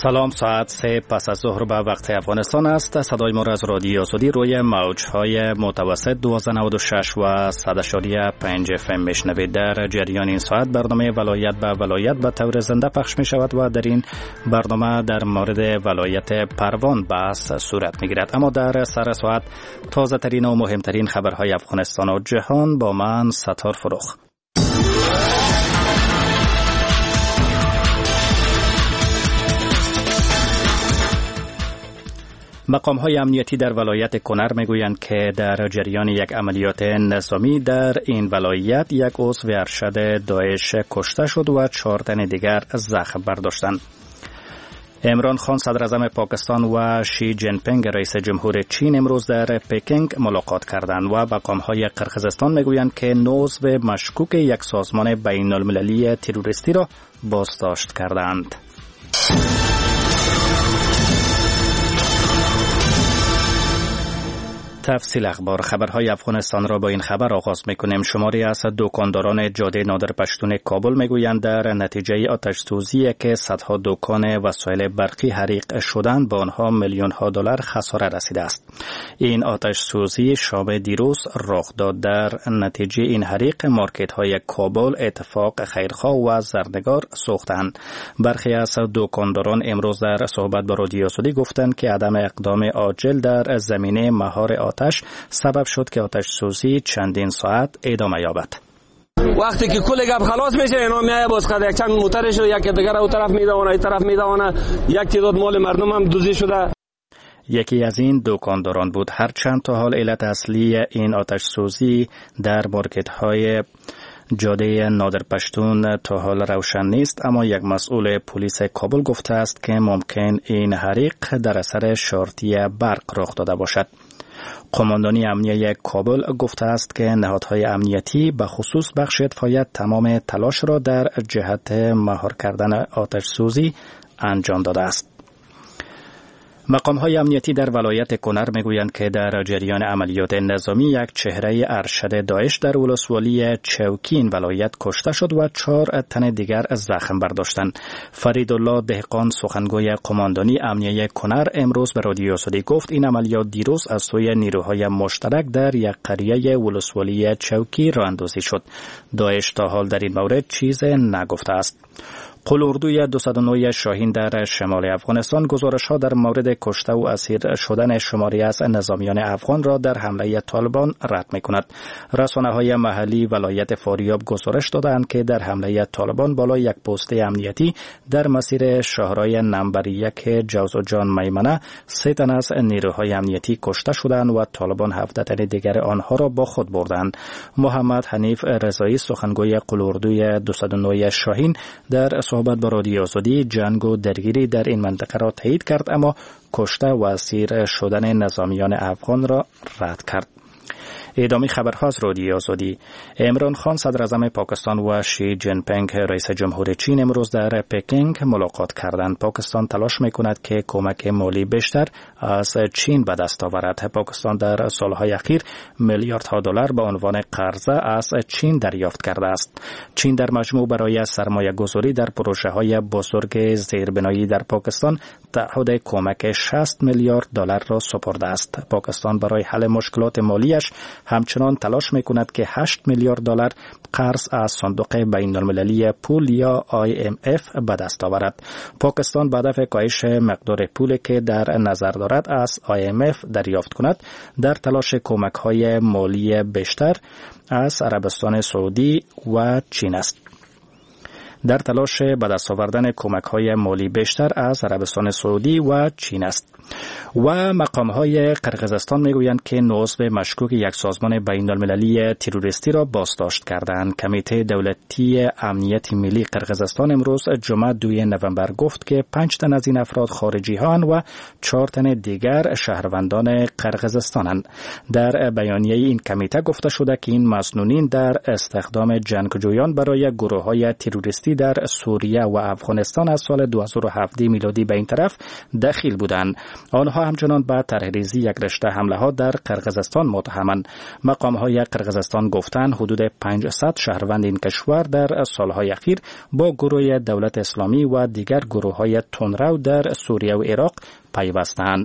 سلام، ساعت 3 پس از ظهر به وقت افغانستان است. صدای ما را از رادیو آزادی روی موج‌های متوسط 1296 و 100.5 FM میشنوید. در جریان این ساعت برنامه ولایت به ولایت به طور زنده پخش می شود و در این برنامه در مورد ولایت پروان بحث صورت می گیرد. اما در سر ساعت تازه ترین و مهمترین خبرهای افغانستان و جهان با من ستار فروخ. مقام‌های امنیتی در ولایت کنر میگویند که در جریان یک عملیات نظامی در این ولایت یک عضو ارشد داعش کشته شد و 4 تن دیگر زخم برداشتند. عمران خان صدر اعظم پاکستان و شی جین پینگ رئیس جمهور چین امروز در پکینگ ملاقات کردند و مقام‌های قرقیزستان میگویند که عضو مشکوک یک سازمان بین‌المللی تروریستی را بازداشت کردند. تفصیل اخبار. خبرهای افغانستان را با این خبر آغاز میکنیم. شماری از دکانداران جاده نادر پشتون کابل میگویند در نتیجه آتش سوزی که صدها دکان وسایل برقی حریق شدند به آنها میلیون‌ها دلار خسارت رسیده است. این آتش سوزی شب دیروز رخ داد. در نتیجه این حریق مارکت‌های کابل، اتفاق، خیرخواه و زرنگار سوختند. برخی از دکانداران امروز در صحبت با رادیو آزادی گفتند که عدم اقدام عاجل در زمینه مهار آتش سبب شد که آتش سوزی چندین ساعت ادامه یابد. وقتی که کل گپ خلاص میشه اینا میایه باز خود یک چند موترش و یک دیگر اون طرف میدونه این طرف میدونه یک تعداد مال مردم هم دزدی شده. یکی از این دکانداران بود. هرچند تا حال علت اصلی این آتش سوزی در مارکت های جاده نادر پشتون تا حال روشن نیست، اما یک مسئول پلیس کابل گفته است که ممکن این حریق در اثر شارتی برق رخ داده باشد. قماندانی امنیه کابل گفته است که نهادهای امنیتی به خصوص بخش اطفایی تمام تلاش را در جهت مهار کردن آتش سوزی انجام داده است. مقام‌های امنیتی در ولایت کنر میگویند که در جریان عملیات نظامی یک چهره ارشد داعش در ولسوالی چوکی این ولایت کشته شد و 4 تن دیگر زخم برداشتند. فریدالله دهقان سخنگوی قماندانی امنیه کنر امروز به رادیو آزادی گفت این عملیات دیروز از سوی نیروهای مشترک در یک قریه ولسوالی چوکی راه اندازی شد. داعش تا حال در این مورد چیز نگفته است. قلاردوی 209 شاهین در شمال افغانستان گزارش‌ها در مورد کشته و اسیر شدن شماری از نظامیان افغان را در حمله طالبان رد می‌کند. رسانه‌های محلی ولایت فاریاب گزارش دادند که در حمله طالبان بالای یک پست امنیتی در مسیر شهرهای نمبر 1 جوز و جان میمنه 3 تن از نیروهای امنیتی کشته شدند و طالبان 17 تن دیگر آنها را با خود بردند. محمد حنیف رضایی سخنگوی قلاردوی 209 شاهین در صحبت با رادیو آزادی جنگ و درگیری در این منطقه را تایید کرد، اما کشته و اسیر شدن نظامیان افغان را رد کرد. ادامه خبرها از رادیو آزادی. عمران خان صدر اعظم پاکستان و شی جین پینگ رئیس جمهور چین امروز در پکینگ ملاقات کردند. پاکستان تلاش میکند که کمک مالی بیشتر از چین به دست آورد. پاکستان در سالهای اخیر میلیاردها دلار به عنوان قرضه از چین دریافت کرده است. چین در مجموع برای سرمایه گذاری در پروژه های بزرگ زیربنایی در پاکستان تعهد کمک 60 میلیارد دلار را سپرده است. پاکستان برای حل مشکلات مالیش همچنان تلاش میکند که 8 میلیارد دلار قرض از صندوق بین‌المللی پول یا IMF به دست آورد. پاکستان به هدف کاهش مقدار پولی که در نظر دارد از IMF دریافت کند در تلاش کمک‌های مالی بیشتر از عربستان سعودی و چین است. در تلاش به دست آوردن کمک‌های مالی بیشتر از عربستان سعودی و چین است. و مقام‌های قرقیزستان میگویند که عضو مشکوک یک سازمان بین‌المللی تروریستی را بازداشت کردند. کمیته دولتی امنیت ملی قرقیزستان امروز جمعه 2 نوامبر گفت که 5 تن از این افراد خارجی‌هان و 4 تن دیگر شهروندان قرقیزستانند. در بیانیه این کمیته گفته شده که این مسنونین در استخدام جنگجویان برای گروه‌های تروریستی امنیتی در سوریه و افغانستان از سال 2017 میلادی به این طرف دخیل بودند. آنها همچنان به طرحریزی یک رشته حمله ها در قرقیزستان متهمند. مقام های قرقیزستان گفتند حدود 500 شهروند این کشور در سالهای اخیر با گروه دولت اسلامی و دیگر گروه های تندرو در سوریه و عراق پیوستند.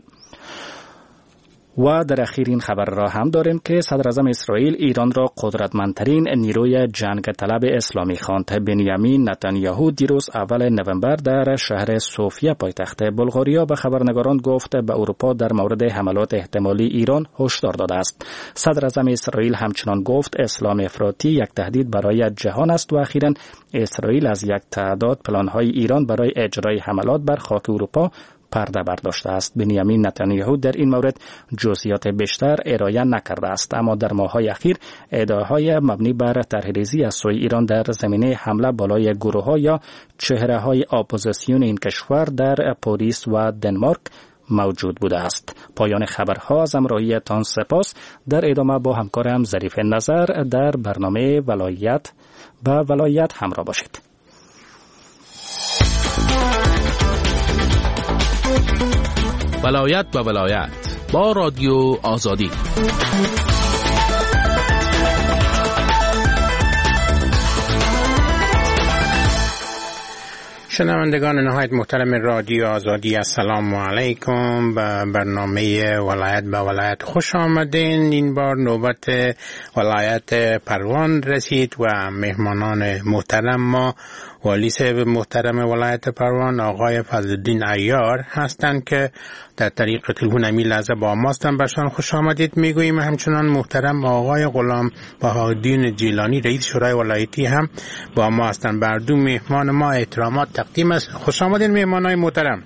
و در اخیر این خبر را هم داریم که صدر اعظم اسرائیل ایران را قدرتمندترین نیروی جنگ طلب اسلامی خواند. بنیامین نتانیاهو دیروز اول نوامبر در شهر سوفیا پایتخت بلغاریا به خبرنگاران گفت به اروپا در مورد حملات احتمالی ایران هشدار داده است. صدر اعظم اسرائیل همچنان گفت اسلام افراطی یک تهدید برای جهان است و اخیراً اسرائیل از یک تعداد پلان‌های ایران برای اجرای حملات بر خاک اروپا پرده برداشته است. بنیامین نتانیاهو در این مورد جزئیات بیشتر ارائه نکرده است، اما در ماه‌های اخیر ادعاهای مبنی بر طرحریزی از سوی ایران در زمینه حمله بالای گروه‌ها یا چهره‌های اپوزیسیون این کشور در پاریس و دنمارک موجود بوده است. پایان خبرها از همراهیتان سپاس. در ادامه با همکارم ظریف نظر در برنامه ولایت همراه باشید. ولایت و ولایت با رادیو آزادی. شنوندگان نهایت محترم رادیو آزادی، السلام علیکم. به برنامه ولایت به ولایت خوش آمدین. این بار نوبت ولایت پروان رسید و مهمانان محترم ما والی صاحب محترم ولایت پروان آقای فضلالدین عیار هستند که در طریق تلفن همین لحظه با ما هستند. برشان خوش آمدید میگوییم. همچنان محترم آقای غلام بهاءالدین جیلانی رئیس شورای ولایتی هم با ما هستند. بر دو مهمان ما احترامات تقدیم است. خوش آمدین مهمانای محترم.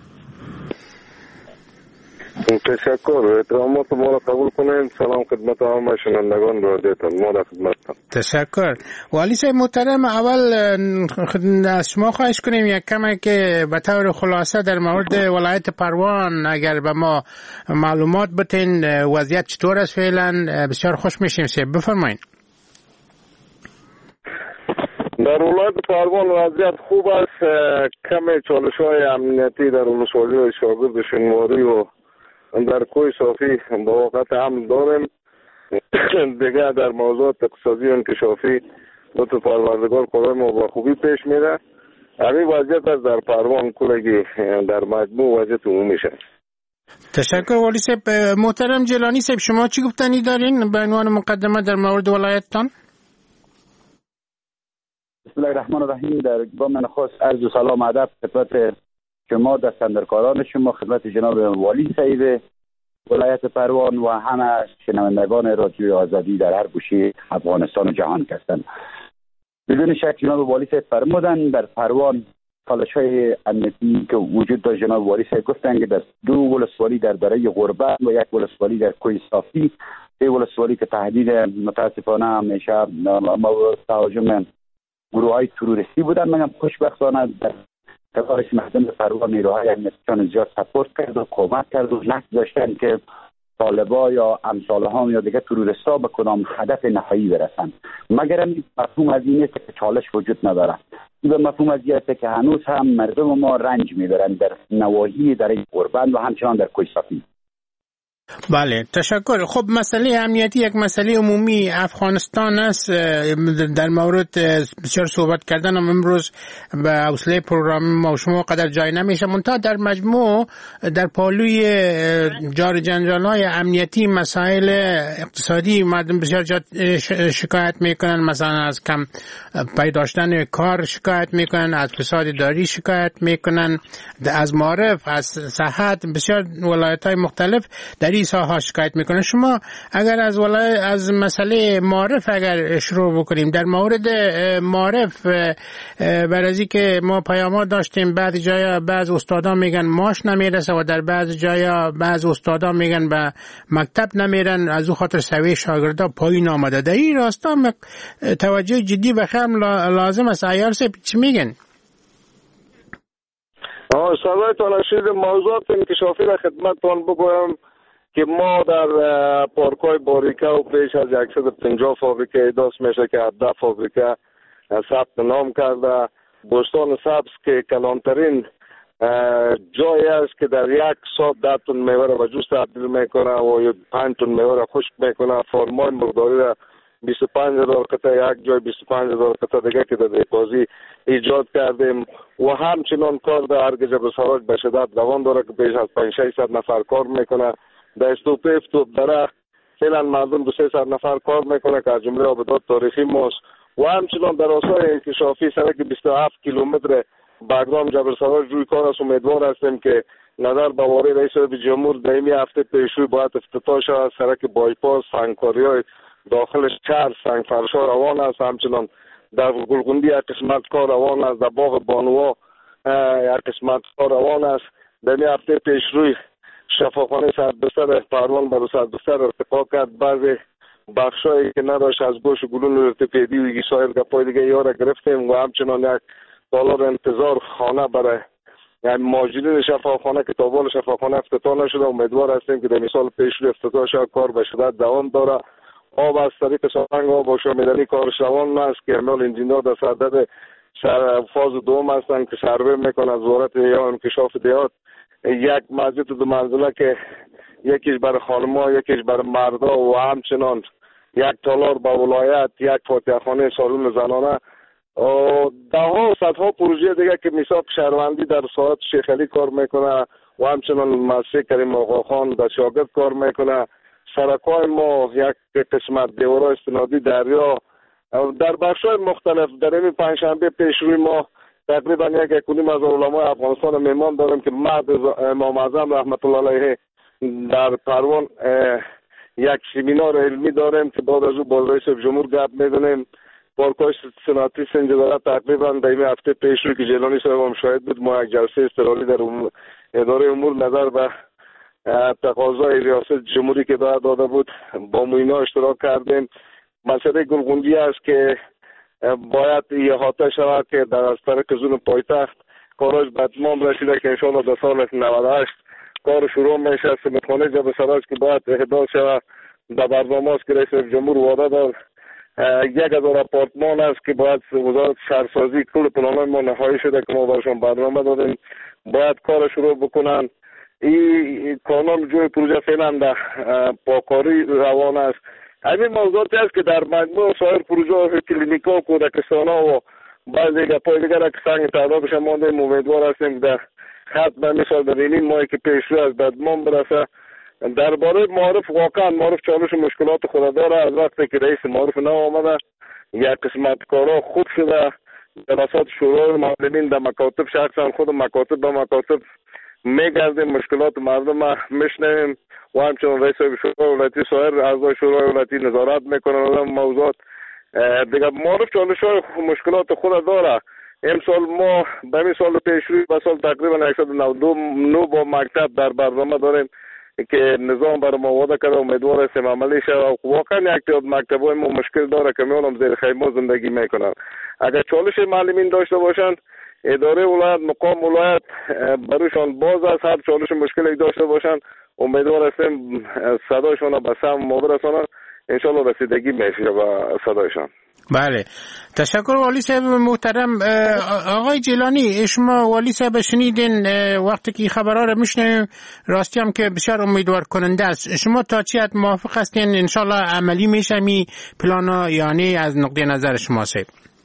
تشکر. احترامات ما را قبول کنین. سلام خدمت همه شنوندگان رادیوتان. ما را خدمتتان. تشکر. والی صاحب محترم، اول از شما خواهش کنیم یک کمی که به طور خلاصه در مورد ولایت پروان اگر به ما معلومات بتین وضعیت چطور است فعلا، بسیار خوش میشیم. بفرمایید. در ولایت پروان وضعیت خوب است. کمی چالش‌های امنیتی در ولسوالی شاگرد شنواری و در کوی صافی با وقت هم داریم. دیگه در موضوعات اقتصادی و انکشافی لطف پروردگار کار ما با خوبی پیش میره. همین وضعیت است در پروان کلگی در مجموع وضعیت عمومی شد. تشکر والی صاحب. محترم جیلانی صاحب، شما چی گفتنی دارین به عنوان مقدمه در مورد ولایتتان؟ بسم الله الرحمن الرحیم. در گام نخست عرض و سلام ادب خدمت شما دستاندرکاران شما، خدمت جناب والی صاحب ولایت پروان و همه شنوندگان رادیو آزادی در هر گوشه افغانستان و جهان هستند. بدون شک جناب والی صاحب فرمودن در پروان چالش‌های امنیتی که وجود داشت. جناب والی صاحب گفتن که در دو ولسوالی در دره غربت و یک ولسوالی در کوی صافی، سه ولسوالی که تهدید متاسفانه همیشه مورد تهاجم گروه‌های تروریستی بودن. من خوشبختانه در تکارش مردم پروان نیروهای امنیتیشان زیاد سپورت کرد و کمک کرد و نقد داشتن که طالبا یا امثالها یا دیگه تروریستا به کدام هدف نهایی برسند. مگر این مفهوم از این است که چالش وجود نداره. این به مفهوم از این است که هنوز هم مردم ما رنج میبرند در نواحی در غربت و همچنان در کوی صافی. بله تشکر. خب مسئله امنیتی یک مسئله عمومی افغانستان است. در مورد بسیار صحبت کردن امروز به حوصله پروگرام ما و شما قدر جای نمیشه. منتها در مجموع در پالوی جار جنجال‌های امنیتی مسائل اقتصادی مردم بسیار شکایت میکنن. مثلا از کم پیداشتن کار شکایت میکنن، از فساد اداری شکایت میکنن، از معارف، از صحت، بسیار ولایت‌های مختلف در این ساحه شکایت میکنه. شما اگر از مسئله معارف اگر شروع بکنیم، در مورد معارف بر از که ما پیامات داشتیم بعضی جایا بعض استادا میگن ماش نمیرسه و در بعض جایا بعض استادا میگن به مکتب نمیرن، از او خاطر سویه شاگردا پایین آمده. در این راستا توجه جدی بخیر لازم است. عیار صاحب چی میگن؟ سوایتان اشید موضوعات انکشافی را خدمتتان بگویم که ما در پارک‌های باریکه و پیش از 150 فابریکه ادعا میشه که 17 فابریکه ثبت نام کرده بوستان سبز که کلانترین جایی است که در یک ساعت 10 تن میوه را به جوس تبدیل میکنه و 5 تن میوه را خشک میکنه. فرمای مقداری را 25,000 قطعه، یک جای 25,000 قطعه دیگه که در دیپازی ایجاد کردیم و همچنان کار در ارگ جبل سراج به شدت دوام داره که بیش از 500-600 نفر کار میکنه. در استوپه افتوب درخت فعلا مردم 200 نفر کار میکنه که از جمله آبادات تاریخی ماست و همچنان در آثار انکشافی سرک 27 کیلومتر بگرام جبل سراج روی کار است. امیدوار هستیم که نظر به واری رئیس جمهور دائمی هفته پیشروی باید افتتاح شود. سرک بایپاس سنگکاری‌های داخلش چهار سنگ فرشا روان است. همچنان در گلگوندی یک قسمت کار روان است. در باغ بانوا یک قسمت کار روان است. در این هفته پیشروی شفاخانه سربستر پروان بر سربستر ارتقا کرد. بعضی بخشایی که نداشت از گوش گلون ارتفاعی و سایر گپای دیگه یارا گرفتیم و همچنان یک تالار انتظار خانه برای یعنی ماجرین شفاخانه که تابال شفاخانه افتتاح نشده. امیدوار هستیم که در مثال پیشروی افتتاح شود. کار به شدت دوام داره. آب از طریق سرنگ آب و شامیدنی کارش روان است که اعمال انجینیر در صدد فاز دوم هستند که سروی میکنه از وزارت یا انکشاف دیات یک مسجد 2 منزله که یکیش برای خانم‌ها یکیش برای مردا و همچنان یک تالار با ولایت، یک فاتحه خانه سالن زنانه و دهها و صدها پروژه دیگه که میثاق شهروندی در ساحت شیخ علی کار میکنه و همچنان مسجد کریم آقا خان در شاگرد کار میکنه. سرکای ما یک قسمت دیوارای استنادی دریا در بخش‌های مختلف. در این پنجشنبه پیشروی ما تقریبا 1.5 علمای افغانستان مهمان داریم که مهد امام اعظم رحمت الله علیه در پروان یک سمینار علمی داریم که بعد از او با رئیس جمهور گپ میزنیم. پارک‌های صنعتی سنجداره تقریبا در این هفته پیشروی که جیلانی صاحب هم شاهد بود ما یک جلسه اضطراری در اداره امور نظر به تقاضای ریاست جمهوری که داده بود با موینا اشتراک کردیم. مسئله گلگوندی است که باید احاطه شود که در از طریق زون پایتخت کارش به اتمام رسیده که انشاءالله در سال 98 کار شروع میشه. سمتخانه جبل سراج که باید احداث شود در برنامه است که رئیس جمهور وعده داد. 1000 آپارتمان است که باید وزارت شهرسازی کل پلان‌های ما نهایی شده که ما براشون برنامه دادیم باید کار شروع بکنن. این کانون جوی پروژه فعلا در پاکاری روان است. همین موضوعاتی است که در مجموع سایر پروژه کلینیکا و کودکستانا و بعضی گپای دیگر که سنگ تعدادش مانده. امیدوار هستیم در خط به مثال در این ماهی که پیشروی از بدمان برسه. درباره معارف واقعا معارف چالش و مشکلات خود داره. از وقتی که رئیس معارف نو آمده یک قسمت کارا خوب شده. جلسات شورای معلمین در مکاتب شخصا خود مکاتب به مکاتب میگردیم مشکلات مردم میشنویم و همچنان رئیس شورای ولایتی سایر اعضای شورای ولایتی نظارت میکنن موضوعات دیگه. معارف چالش های مشکلات خود داره. امسال ما به این سال پیشروی به سال تقریبا 192 با مکتب در برنامه داریم که نظام برای ما وعده کرده. امیدوار هستیم عملی شود. واقعا یک تعداد مکتب‌های ما مشکل داره که میانم زیر خیمه زندگی میکنن. اگر چالش معلمین داشته باشند اداره ولایت مقام ولایت برایشان باز است. هر چالش مشکلی داشته باشند امیدوار هستیم صدایشان به سم ما برسانند. انشالله رسیدگی میشه به صدایشان. بله تشکر والی صاحب محترم. آقای جیلانی شما والی صاحب شنیدین وقتی که خبرها رو میشنویم راستی هم که بسیار امیدوار کننده است. شما تا چی حد موافق هستین انشالله عملی میشه می پلانا یعنی از نقطه نظر شما صاحب؟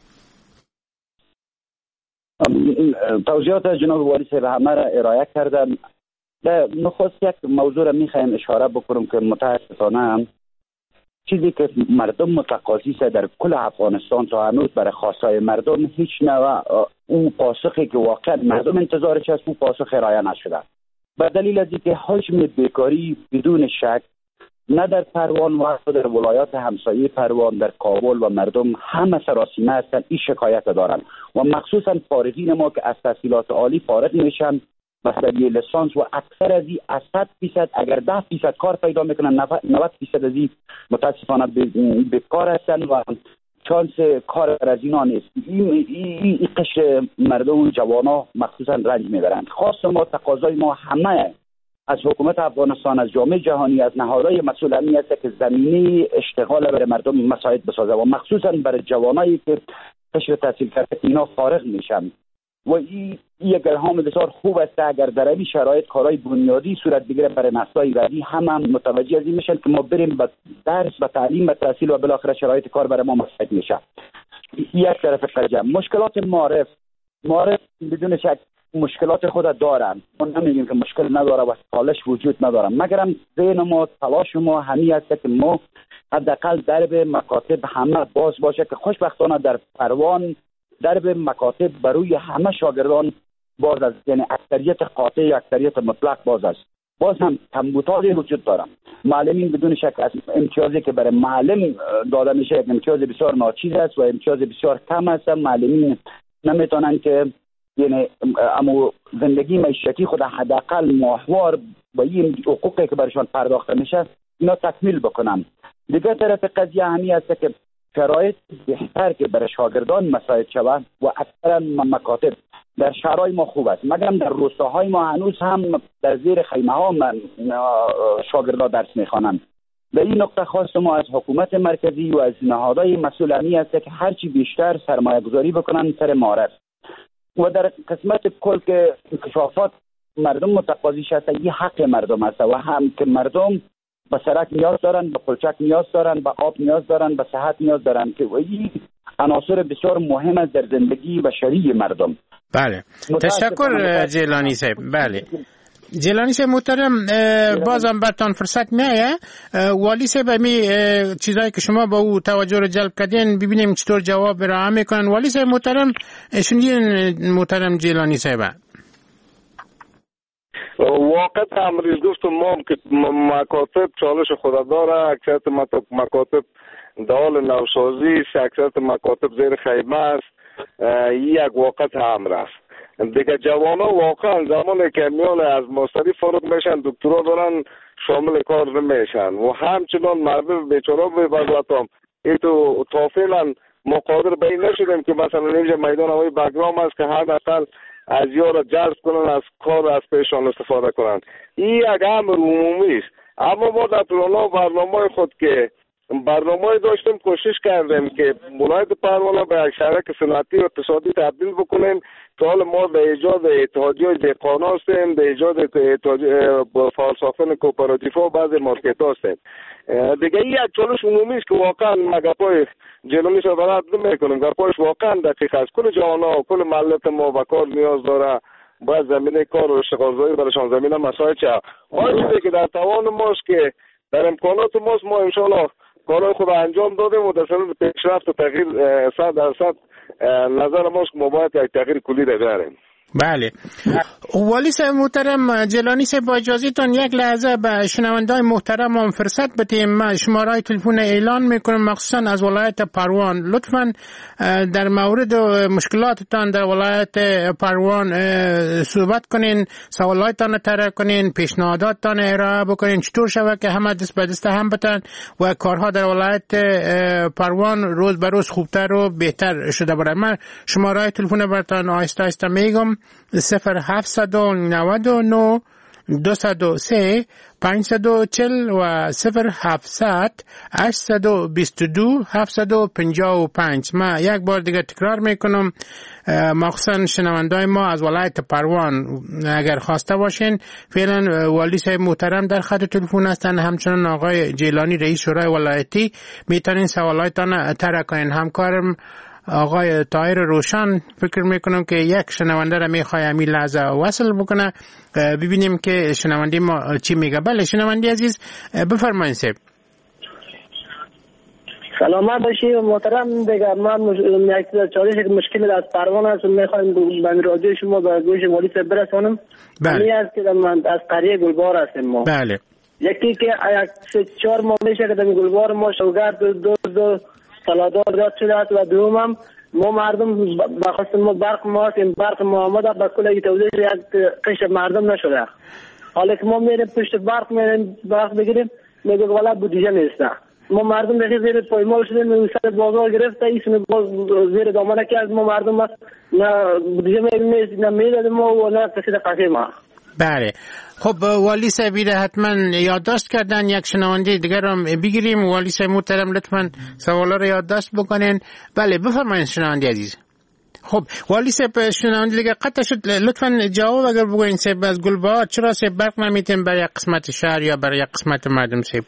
توضیحات جناب والی صاحب همه را ارائه کردن. نخست یک موضوع را میخوایم اشاره بکنم که متاسفانه چیزی که مردم متقاضی است در کل افغانستان تا هنوز برای خواستهای مردم هیچ نوع اون پاسخی که واقعا مردم انتظارش است اون پاسخ ارائه نشده. به دلیل از اینکه حجم بیکاری بدون شک نه در پروان و در ولایات همسایه پروان در کابل و مردم همه سراسیمه هستند این شکایت دارند و مخصوصا فارغین ما که از تحصیلات عالی فارغ میشن مسئله لیسانس و اکثر از این از 100% اگر 10% کار پیدا میکنن 90% از این متاسفانه بیکار هستن و چانس کار از اینا نیست. این قشر مردم و جوانا مخصوصا رنج میبرند. خاص ما تقاضای ما همه از حکومت افغانستان از جامعه جهانی از نهادهای مسئول امنیت است که زمینه اشتغال برای مردم مساعد بسازه و مخصوصا برای جوانایی که قشر تحصیل کرده اینا فارغ میشن و این یک الهام بسیار خوب است اگر در این شرایط کارهای بنیادی صورت بگیره برای نسل‌های بعدی هم متوجه از این میشن که ما بریم به درس به تعلیم به تحصیل و بالاخره شرایط کار برای ما مساعد میشه. یک طرف قضیه مشکلات معرف بدون شک مشکلات خود دارن، ما نمیگیم که مشکل نداره و چالش وجود نداره، مگرم ذهن ما تلاش ما همین است که ما حداقل درب مکاتب همه باز باشه که خوشبختانه در پروان درب مکاتب بروی همه شاگردان باز است، یعنی اکثریت قاطع اکثریت مطلق باز است. باز هم کمبودی وجود داره. معلمین بدون شک از امتیازی که برای معلم داده میشه یک امتیاز بسیار ناچیز است و امتیاز بسیار کم است. معلمین نمیتونن که یعنی اما زندگی معیشتی خود حداقل ماهوار با این حقوقی که برشان پرداخته میشه اینا تکمیل بکنن. دیگه طرف قضیه همی است که شرایط بهتر که برای شاگردان مساعد شود و اکثرا مکاتب در شهرهای ما خوب است، مگرم در روستاهای ما هنوز هم در زیر خیمه ها شاگردان درس میخوانند. در این نقطه خاص ما از حکومت مرکزی و از نهادهای مسئول همی است که هرچی بیشتر سرمایه گذاری بکنن سر معرف و در قسمت کل که انکشافات مردم متقاضیش هست، این حق مردم است و هم که مردم به سرک نیاز دارن، به پلچک نیاز دارن، به آب نیاز دارن، به صحت نیاز دارن که این عناصر بسیار مهم است در زندگی بشری مردم. بله تشکر جیلانی صاحب. بله جیلانی صاحب محترم، بازم برتان فرصت میایه والی صاحب می چیزایی که شما با او توجه رو جلب کردین ببینیم چطور جواب ارائه میکنن. والی صاحب محترم شنیدین محترم جیلانی صاحب؟ واقعا امروز گفتم ما که مکاتب چالش خود داره، اکثریت مکاتب دال نوسازی است، اکثریت مکاتب زیر خیمه است، یک واقعا امر است. دیگه جوانا واقعا زمانی که میان از ماستری فارغ میشن دکترا دارن شامل کار نمیشن و همچنان مردم بیچاره به وضعیتم ایتو تا فعلا ما قادر به این نشدیم که مثلا اینجا میدان هوایی بگرام است که هر نفر از یارا جذب کنن از کار از پیشان استفاده کنن. این یک امر عمومی است، اما ما در برنامه خود که برنامه داشتیم کوشش کردیم که ولایت پروان به یک شهرک صنعتی و اقتصادی تبدیل بکنیم. تا حال ما به ایجاد اتحادیه دهقانا هستیم، به ایجاد فالسافن کوپراتیف و بعضی مارکت هستیم. دیگه این یک چالش عمومی است که واقعا مگپای جلونی را بلد نمیکنیم. گپایش واقعا دقیق است. کل جوانا و کل ملت ما به کار نیاز داره، باید زمینه کار و اشتغالزایی برایشان زمینه مساعد شد. هر چیزی که در توان ماست که در امکانات ماست ما انشاءالله کارهای خود انجام دادیم و در صورت پیشرفت و تغییر 100% نظر ماست که ما باید یک تغییر کلی داریم. بله والی صاحب محترم جیلانی صاحب با اجازهتون یک لحظه به شنونده‌های محترم هم فرصت بدیم. من شماره تلفن اعلان میکنم مخصوصا از ولایت پروان. لطفاً در مورد مشکلاتتان در ولایت پروان صحبت کنین، سوالاتتان طرح کنین، پیشنهاداتتان ارائه بکنین چطور شود که همه دست به دست هم بتن و کارها در ولایت پروان روز به روز خوبتر و بهتر شده باشه. من شماره تلفن براتون آهسته آهسته میگم 0799 203 540 و 0700 822 755. من یک بار دیگه تکرار میکنم، مخصوصا شنوندای ما از ولایت پروان اگر خواسته باشین، فعلا والی صاحب محترم در خط تلفن هستن، همچنان آقای جیلانی رئیس شورای ولایتی، میتونین سوالاتتان طرح کنین. همکارم آقای طاهر روشن فکر میکنم که یک شنونده را میخوای همین لحظه وصل بکنه، ببینیم که شنونده ما چی میگه. بله شنونده عزیز بفرمایید صاحب. سلامت باشی محترم. دیگه من یک چالش مشکل از پروان است، میخوایم به رادیو شما به گوش والی صاحب برسانم. بله است که من از قریه گلبار هستم ما. بله یکی که 3-4 ماه میشه که در گلبار ما شوگرد دو سالادار زیاد شده است و دومم ما مردم بخواست ما برق ما هستیم، برق ما آمده به کل توضیح یک قشر مردم نشده. حالا که ما میریم پشت برق میریم برق بگیریم میگه والا بودجه نیسته. ما مردم دیگه زیر پایمال شدیم، سر بازار گرفته ایشون باز زیر دامنه کرد ما مردم نه بودجه نیست نه میداد ما و نه کسی قصه ما. بله. خب والی صاحبی حتما یادداشت کردن، یک شنونده دیگر هم بگیریم. والی صاحب محترم لطفا سوالا رو یادداشت بکنین. بله بفرمایید شنونده عزیز. خب والی صاحب شنونده دیگه قطع شد، لطفا جواب اگر بگوین صاحب از گلبه‌ها چرا صاحب برق نمیتیم برای قسمت شهر یا برای قسمت مردم صاحب؟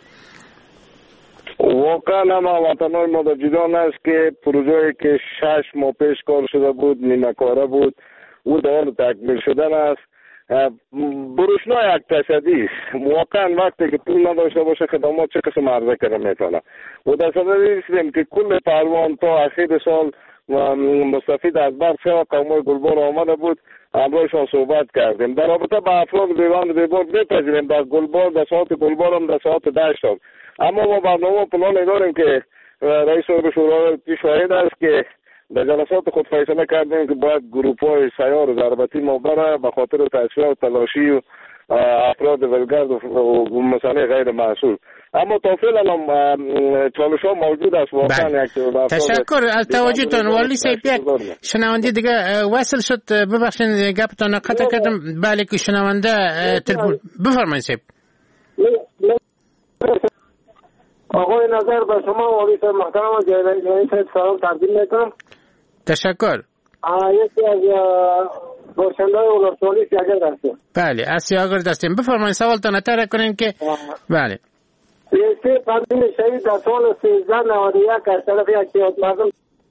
واقعا هم وطنهای ما در جریان است که پروژه‌ای که 6 ماه پیش کار شده بود نیمه کاره بود او در حال تکمیل شدن است. بروشنا یک تصدی است. واقعا وقتی که پول نداشته باشه خدمات چه قسم عرضه کنه میتونه و در صدد نیستیم که کل پروان تا اخیر سال مستفید از برق شد. قومای گلبار آمده بود همراهشان صحبت کردیم در رابطه با افراد دیوان دیوار میپذیریم در گلبار در ساعت گلبار هم در ساعت 10 شد، اما ما برنامه پلان داریم که رئیس شورای شاهد است که در جلسات خود فیصله کردیم که باید گروپ های سیار ضربتی ما بره به خاطر تصفیه و تلاشی و افراد ولگرد و مسئله غیر محصول، اما تا فعلا هم چالش ها موجود است. واقعا تشکر از توجهتان والی صاحب. یک شنونده دیگه وصل شد، ببخشید گپتان قطع کردم. بله که شنونده تلفن بفرمایید صاحب. آقای نظر به شما والی صاحب محترم جلیلی صاحب سلام تقدیم میکنم. تشکر. یکی از روشندهای ولسوالی سیاگر هستیم. بله از سیاگر هستیم. بفرمایید سوالتان اطلاع کنین که بله. لیسته قانون شهید در سال 1391 از طرف یک مردم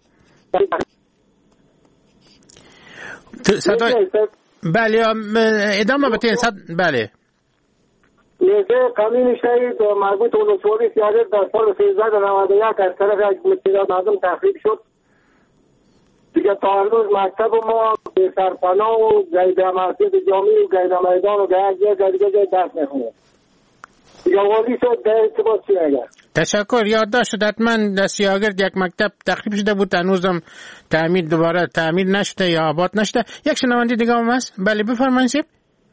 بله ادامه بتین بله. لیسته قانون شهید مربوط ولسوالی سیاگر در سال 1391 از طرف یک مردم تخریب شد. دیگه تا هنوز مکتب ما به سرپناه و گیده مسجد جامعی و گیده میدان و گیده دیگه درس میخونه. دیگه والی شد در ارتباط چی اگر؟ تشکر. یادداشت شد حتما در سیاگرد یک مکتب تخریب شده بود، هنوزم دوباره تعمیر نشده یا آباد نشده. یک شنونده دیگه هم هست. بله بفرمایید.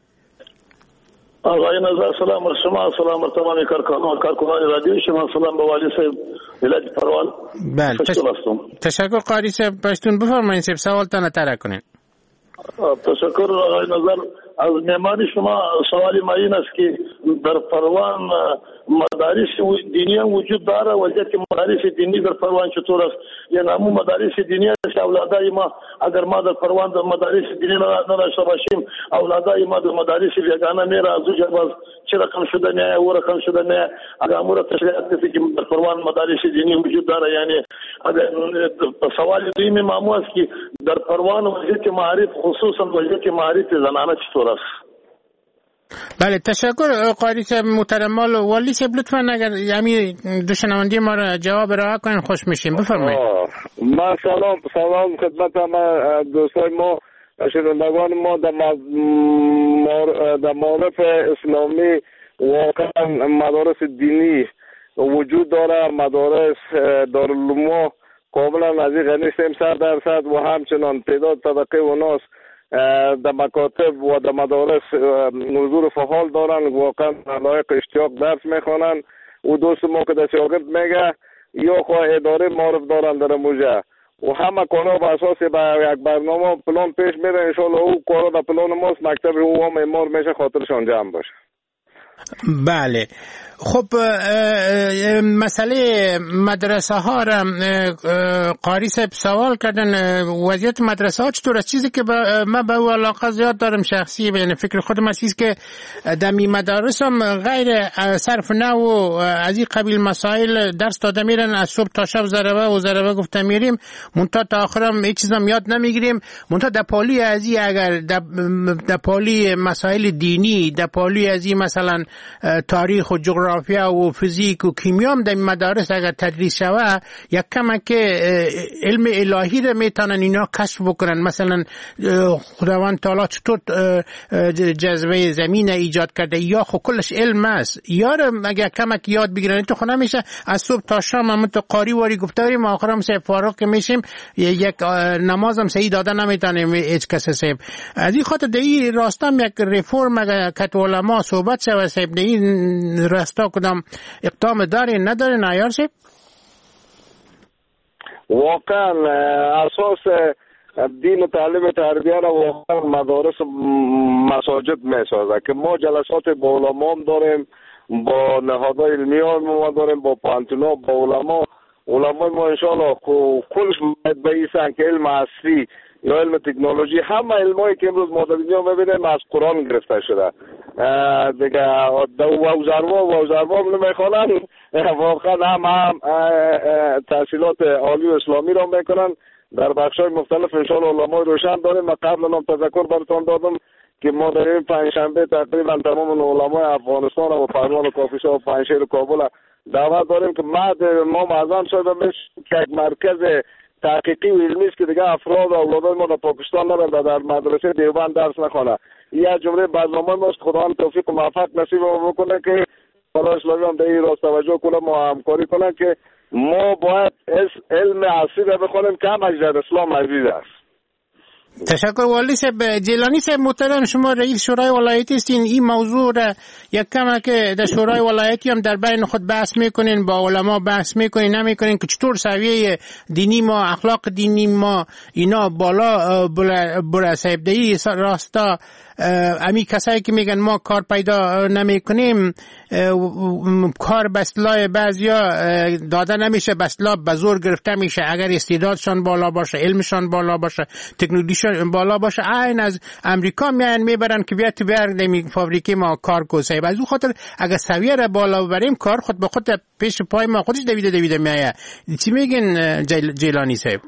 آقای نظر سلام بر شما، سلام بر تمام کارکنان رادیو شما، سلام به والی صاحب ولایت پروان. بله تشکر قاری صاحب. پشتون بفرمایید صاحب سوالتان اطلاع کنین. تشکر آقای نظر. از مهمان شما سوالی ما این است که در پروان مدارس دینی هم وجود داره، وضعیت مدارس دینی در پروان چطور است؟ یعنی همون مدارس دینی است اولادای ما اگر ما در پروان در مدارس دینی نداشته باشیم اولادای ما در مدارس یگانه میره از اوجه باز چه رقم شده نه او رقم شده نه اگر امور تشریعات کسی که در پروان مدارس دینی وجود داره. یعنی اگر سوال دویم مامو است که در پروان وضعیت معارف خصوصا وضعیت معارف زنانه چطور است؟ بله تشکر قاری صاحب محترم. والی صاحب لطفا اگر همین دو شنونده ما را جواب راه کنین خوش میشیم. بفرمایید. ما سلام خدمت همه دوستای ما شنوندگان ما در معارف اسلامی. واقعا مدارس دینی وجود داره، مدارس دارالعلوم کاملا نزدیک نیستیم 100% و همچنان تعداد طبقه و ناس در مکاتب و در مدارس حضور فعال دارن، واقعا لایق اشتیاق درس میخوانن. و دوست ما که در سیاگرد میگه یا خواه اداره معرف دارن در موجه و همه کارها به اساس به یک برنامه پلان پیش میره. انشالله او کارها در پلان ماست، مکتب او هم امار میشه خاطرشان جمع باشه. بله خب مسئله مدرسه ها را قاری صاحب سوال کردن. وضعیت مدرسه ها چطور است؟ چیزی که من به او علاقه زیاد دارم شخصی بین فکر خودم است که دمی مدارس هم غیر صرف نو از این قبیل مسائل درس داده میرن، از صبح تا شب ضربه گفته میریم منتها تا آخرم هیچ چیزم یاد نمیگیریم. منتها در پالی از این اگر در پالی مسائل دینی، در پالی از این مثلا تاریخ و جغرافیا و فیزیک و کیمیا هم در مدارس اگر تدریس شود یک کمک علم الهی را میتونن اینا کشف بکنن. مثلا خداوند تعالی چطور جاذبه زمین ایجاد کرده یا خب کلش علم است. یار اگر کمک یاد بگیرن تو خود نمیشه از صبح تا شام هم تو قاری واری گفته بریم آخرام سه فارغ که میشیم یک نمازم صحیح داده نمیتونیم هیچ کس سه. از این خاطر در این راستم یک رفرم اگر کت علما صحبت شود سیب در این راستا کدام اقدام داری نداری نایار سیب؟ واقعا اساس دین و تعلیم تربیه را واقعا مدارس مساجد میسازه که ما جلسات با علما هم داریم، با نهادهای علمی هم داریم، با پانتونا، با علمای ما انشاءالله کلش بیسن که علم عصری یا علم تکنولوژی، همه علمایی که امروز ما در دنیا میبینیم از قرآن گرفته شده دیگه. وزروا نمیخوانن، واقعا هم تحصیلات عالی و اسلامی را میکنن در بخش‌های مختلف. انشاءالله علمای روشن داریم. من قبلا هم تذکر براتون دادم که ما در این پنجشنبه تقریبا تمام علمای افغانستان و پروان و کافیسا و پنجشیر و کابل دعوت داریم که ما معظم شده که یک مرکز تحقیقی و علمی است که دیگه افراد و اولادای ما در پاکستان نرن در مدرسه دیوبند درس نخوانه. یه جمله برنامه ماست، خدا هم توفیق و موفق نصیب ما بکنه که بالا اسلامی هم در این راست توجه کنه، ما همکاری کنه که ما باید علم عصری را بخونیم که هم در اسلام عزیز است. تشکر والی صاحب. جیلانی صاحب محترم، شما رئیس شورای ولایتی هستین. این موضوع را یک کم که در شورای ولایتی هم در بین خود بحث میکنین، با علما بحث میکنین، نمیکنین که چطور سویه دینی ما، اخلاق دینی ما اینا بالا بره صاحب. دهی راستا امی کسایی که میگن ما کار پیدا نمیکنیم، کار بسلای بعضیا داده نمیشه، بسلا به زور گرفته میشه. اگر استعدادشان بالا باشه، علمشان بالا باشه، تکنولوژیشان بالا باشه، عین از امریکا میان میبرن که بیا تو بیار فابریکه ما کار کو صاحب. از اون خاطر اگر سویه را بالا ببریم، کار خود به خود پیش پای ما خودش دویده میایه. چی میگن جیلانی صاحب؟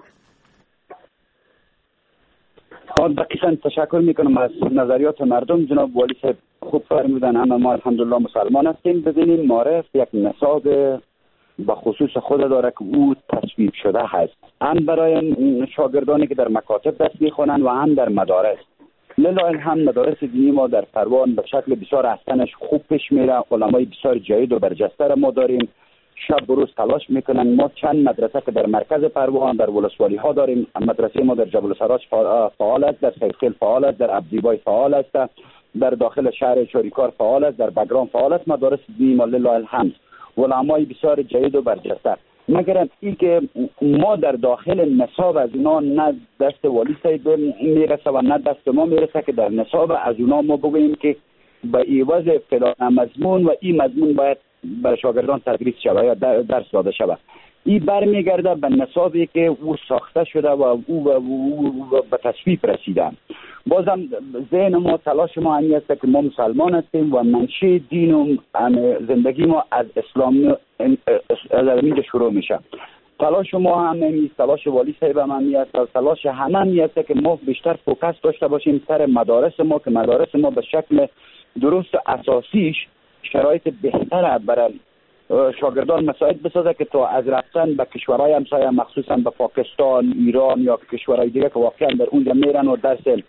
دقیقاً تشکر میکنم از نظریات مردم. جناب والی صاحب خوب فرمودن. همه ما الحمدلله مسلمان هستیم. ببینیم معرف یک نصاب به خصوص خود داره که او تصویب شده هست، هم برای شاگردانی که در مکاتب درس میخونن و هم در مدارس. لله هم مدارس دینی ما در پروان به شکل بسیار احسنش خوب پیش میره. علمای بسیار جید و برجسته را ما داریم، شب و روز تلاش میکنن. ما چند مدرسه که در مرکز پروان در ولسوالی ها داریم. مدرسه ما در جبل السراج فعال است، در سیدخیل فعال است، در عبدیبای فعال است، در داخل شهر چوریکار فعال است، در بگرام فعال است. مدارس دینی ما لله الحمد علمای بسیار جید و برجسته. مگر این که ما در داخل نصاب از اونا نه دست والی صاحب میرسه و نه دست ما میرسه که در نصاب از اونا ما بگوییم که به ایواز فلان مضمون و این مضمون باید برای شاگردان تدریس شود یا درس داده شود. این برمیگرده به نصابی که او ساخته شده و او به تصویب رسیدن. بازم ذهن ما، تلاش ما همی است که ما مسلمان هستیم و منشأ دین و زندگی ما از اسلام از اینجا شروع میشه. تلاش ما هم همی، تلاش والی صاحب هم همی است، تلاش همه همی است که ما بیشتر فوکس داشته باشیم سر مدارس ما، که مدارس ما به شکل درست و اساسیش شرایط بهتر برای شاگردان مساعد بسازه که تا از رفتن به کشورهای همسایه، مخصوصا به پاکستان، ایران یا کشورهای دیگه که واقعا در اونجا میرن و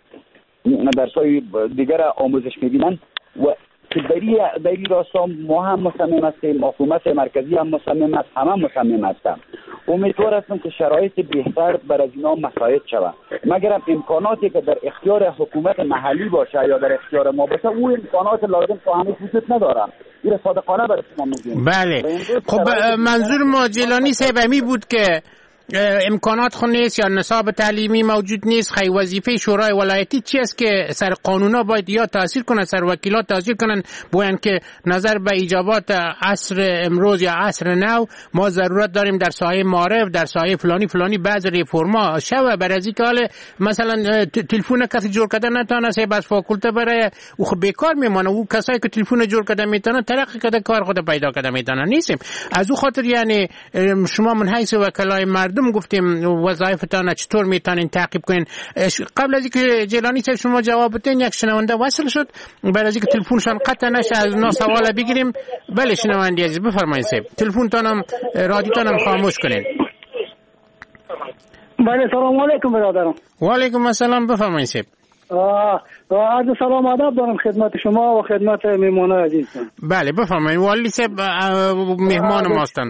درسای دیگر آموزش میبینن و در این راستا ما هم مصمم هستیم، حکومت مرکزی هم مصمم است، همه مصمم هستم. امیدوار هستم که شرایط بهتر برای اینا مساعد شود. مگر امکاناتی که در اختیار حکومت محلی باشه یا در اختیار ما باشه، او امکانات لازم تا همه وجود ندارن. این صادقانه برای شما میگیم. بله. خب منظور ما جیلانی صاحب همی بود که امکانات خود نیست یا نصاب تعلیمی موجود نیست. خیلی وظیفه شورای ولایتی چی است که سر قانونا باید یا تاثیر کنن، سر وکیلات تاثیر کنن، باید که نظر به ایجابات عصر امروز یا عصر نو ما ضرورت داریم در سایه معارف، در سایه فلانی بعض ریفورما شوه. برای از اینکه حالا مثلا تلفن کسی جور کرده نتونه سه بس فاکولته برای او خب بیکار میمونه. او کسایی که تلفن جور کرده میتونه ترقی کرده، کار خود پیدا کرده میتونه. نیستیم از او خاطر یعنی شما من حیث وکلای مردم گفتیم وظایفتان چطور میتونین تعقیب کنین. قبل از اینکه جیلانی صاحب شما جواب بدین، یک شنونده وصل شد، برای از اینکه تلفنشان قطع نشه از اونا سوال بگیریم. بله شنونده عزیز بفرمایید صاحب. تلفنتانم رادیوتانم خاموش کنین. بله سلام علیکم برادرم. و علیکم السلام، بفرمایید صاحب. عرض سلام ادب دارم خدمت شما و خدمت مهمانان عزیز. بله بفرمایید. والی صاحب مهمان ما هستند.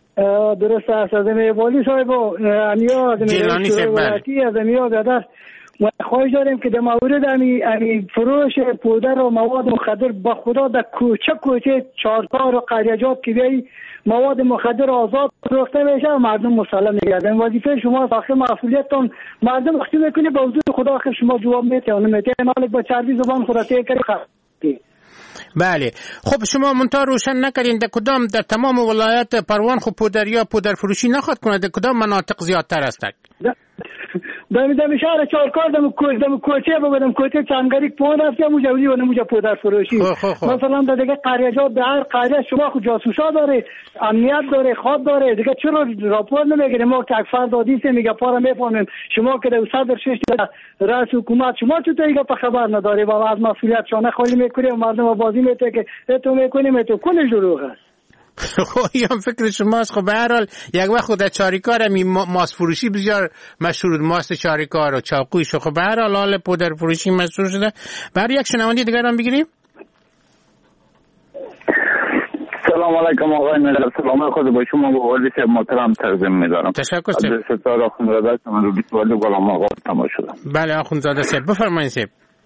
درست است. از والی صاحب امیا جیلانی صاحب از امیا در و خواهش داریم که در مورد امی فروش پودر و مواد مخدر با خدا در کوچه چارکار و قریجات که بیایی مواد مخدر آزاد فروخته بشه و مردم مسلم نگردن. وظیفه شما آخر مسئولیتتون مردم وقتی میکنی با وجود خدا آخر شما جواب میته و نمیته مالک با چربی زبان خدا تیکری خواهد. بله خب شما منطقه روشن نکردین در کدام در تمام ولایت پروان خب پودر یا پودر فروشی نخواد کنه در کدام مناطق زیادتر هستند؟ دم شهر چارکار دم کوچه بودم کوچه چنگری پون است یا مجوزی و نموجا پودر فروشی. مثلا در دیگه قریجات به هر قریه شما خود جاسوسا داره امنیت داره خواب داره دیگه چرا راپور نمیگیره؟ ما که اکثر دادی سه میگه پارا میفهمیم شما که در صدر شش رئیس حکومت شما چطور دیگه په خبر نداری و از مسئولیت شانه خالی میکنی و مردم بازی میته که تو میکنی تو کل دروغ است. خب فکر شماست. خب به هر حال یک وقت در چاریکار ماست فروشی بسیار مشهور، ماست چاریکار و چاقویش. خب به هر حال پودر فروشی مشهور شده. برای یک شنونده دیگر هم بگیریم. سلام علیکم آقای نجات، سلام خود با شما و والد محترم تقدیم می‌دارم. تشکر سید. از ستاره آخوندزاده من رو 20 والد غلام آقا تماس شدم. بله آخوندزاده صاحب بفرمایید صاحب.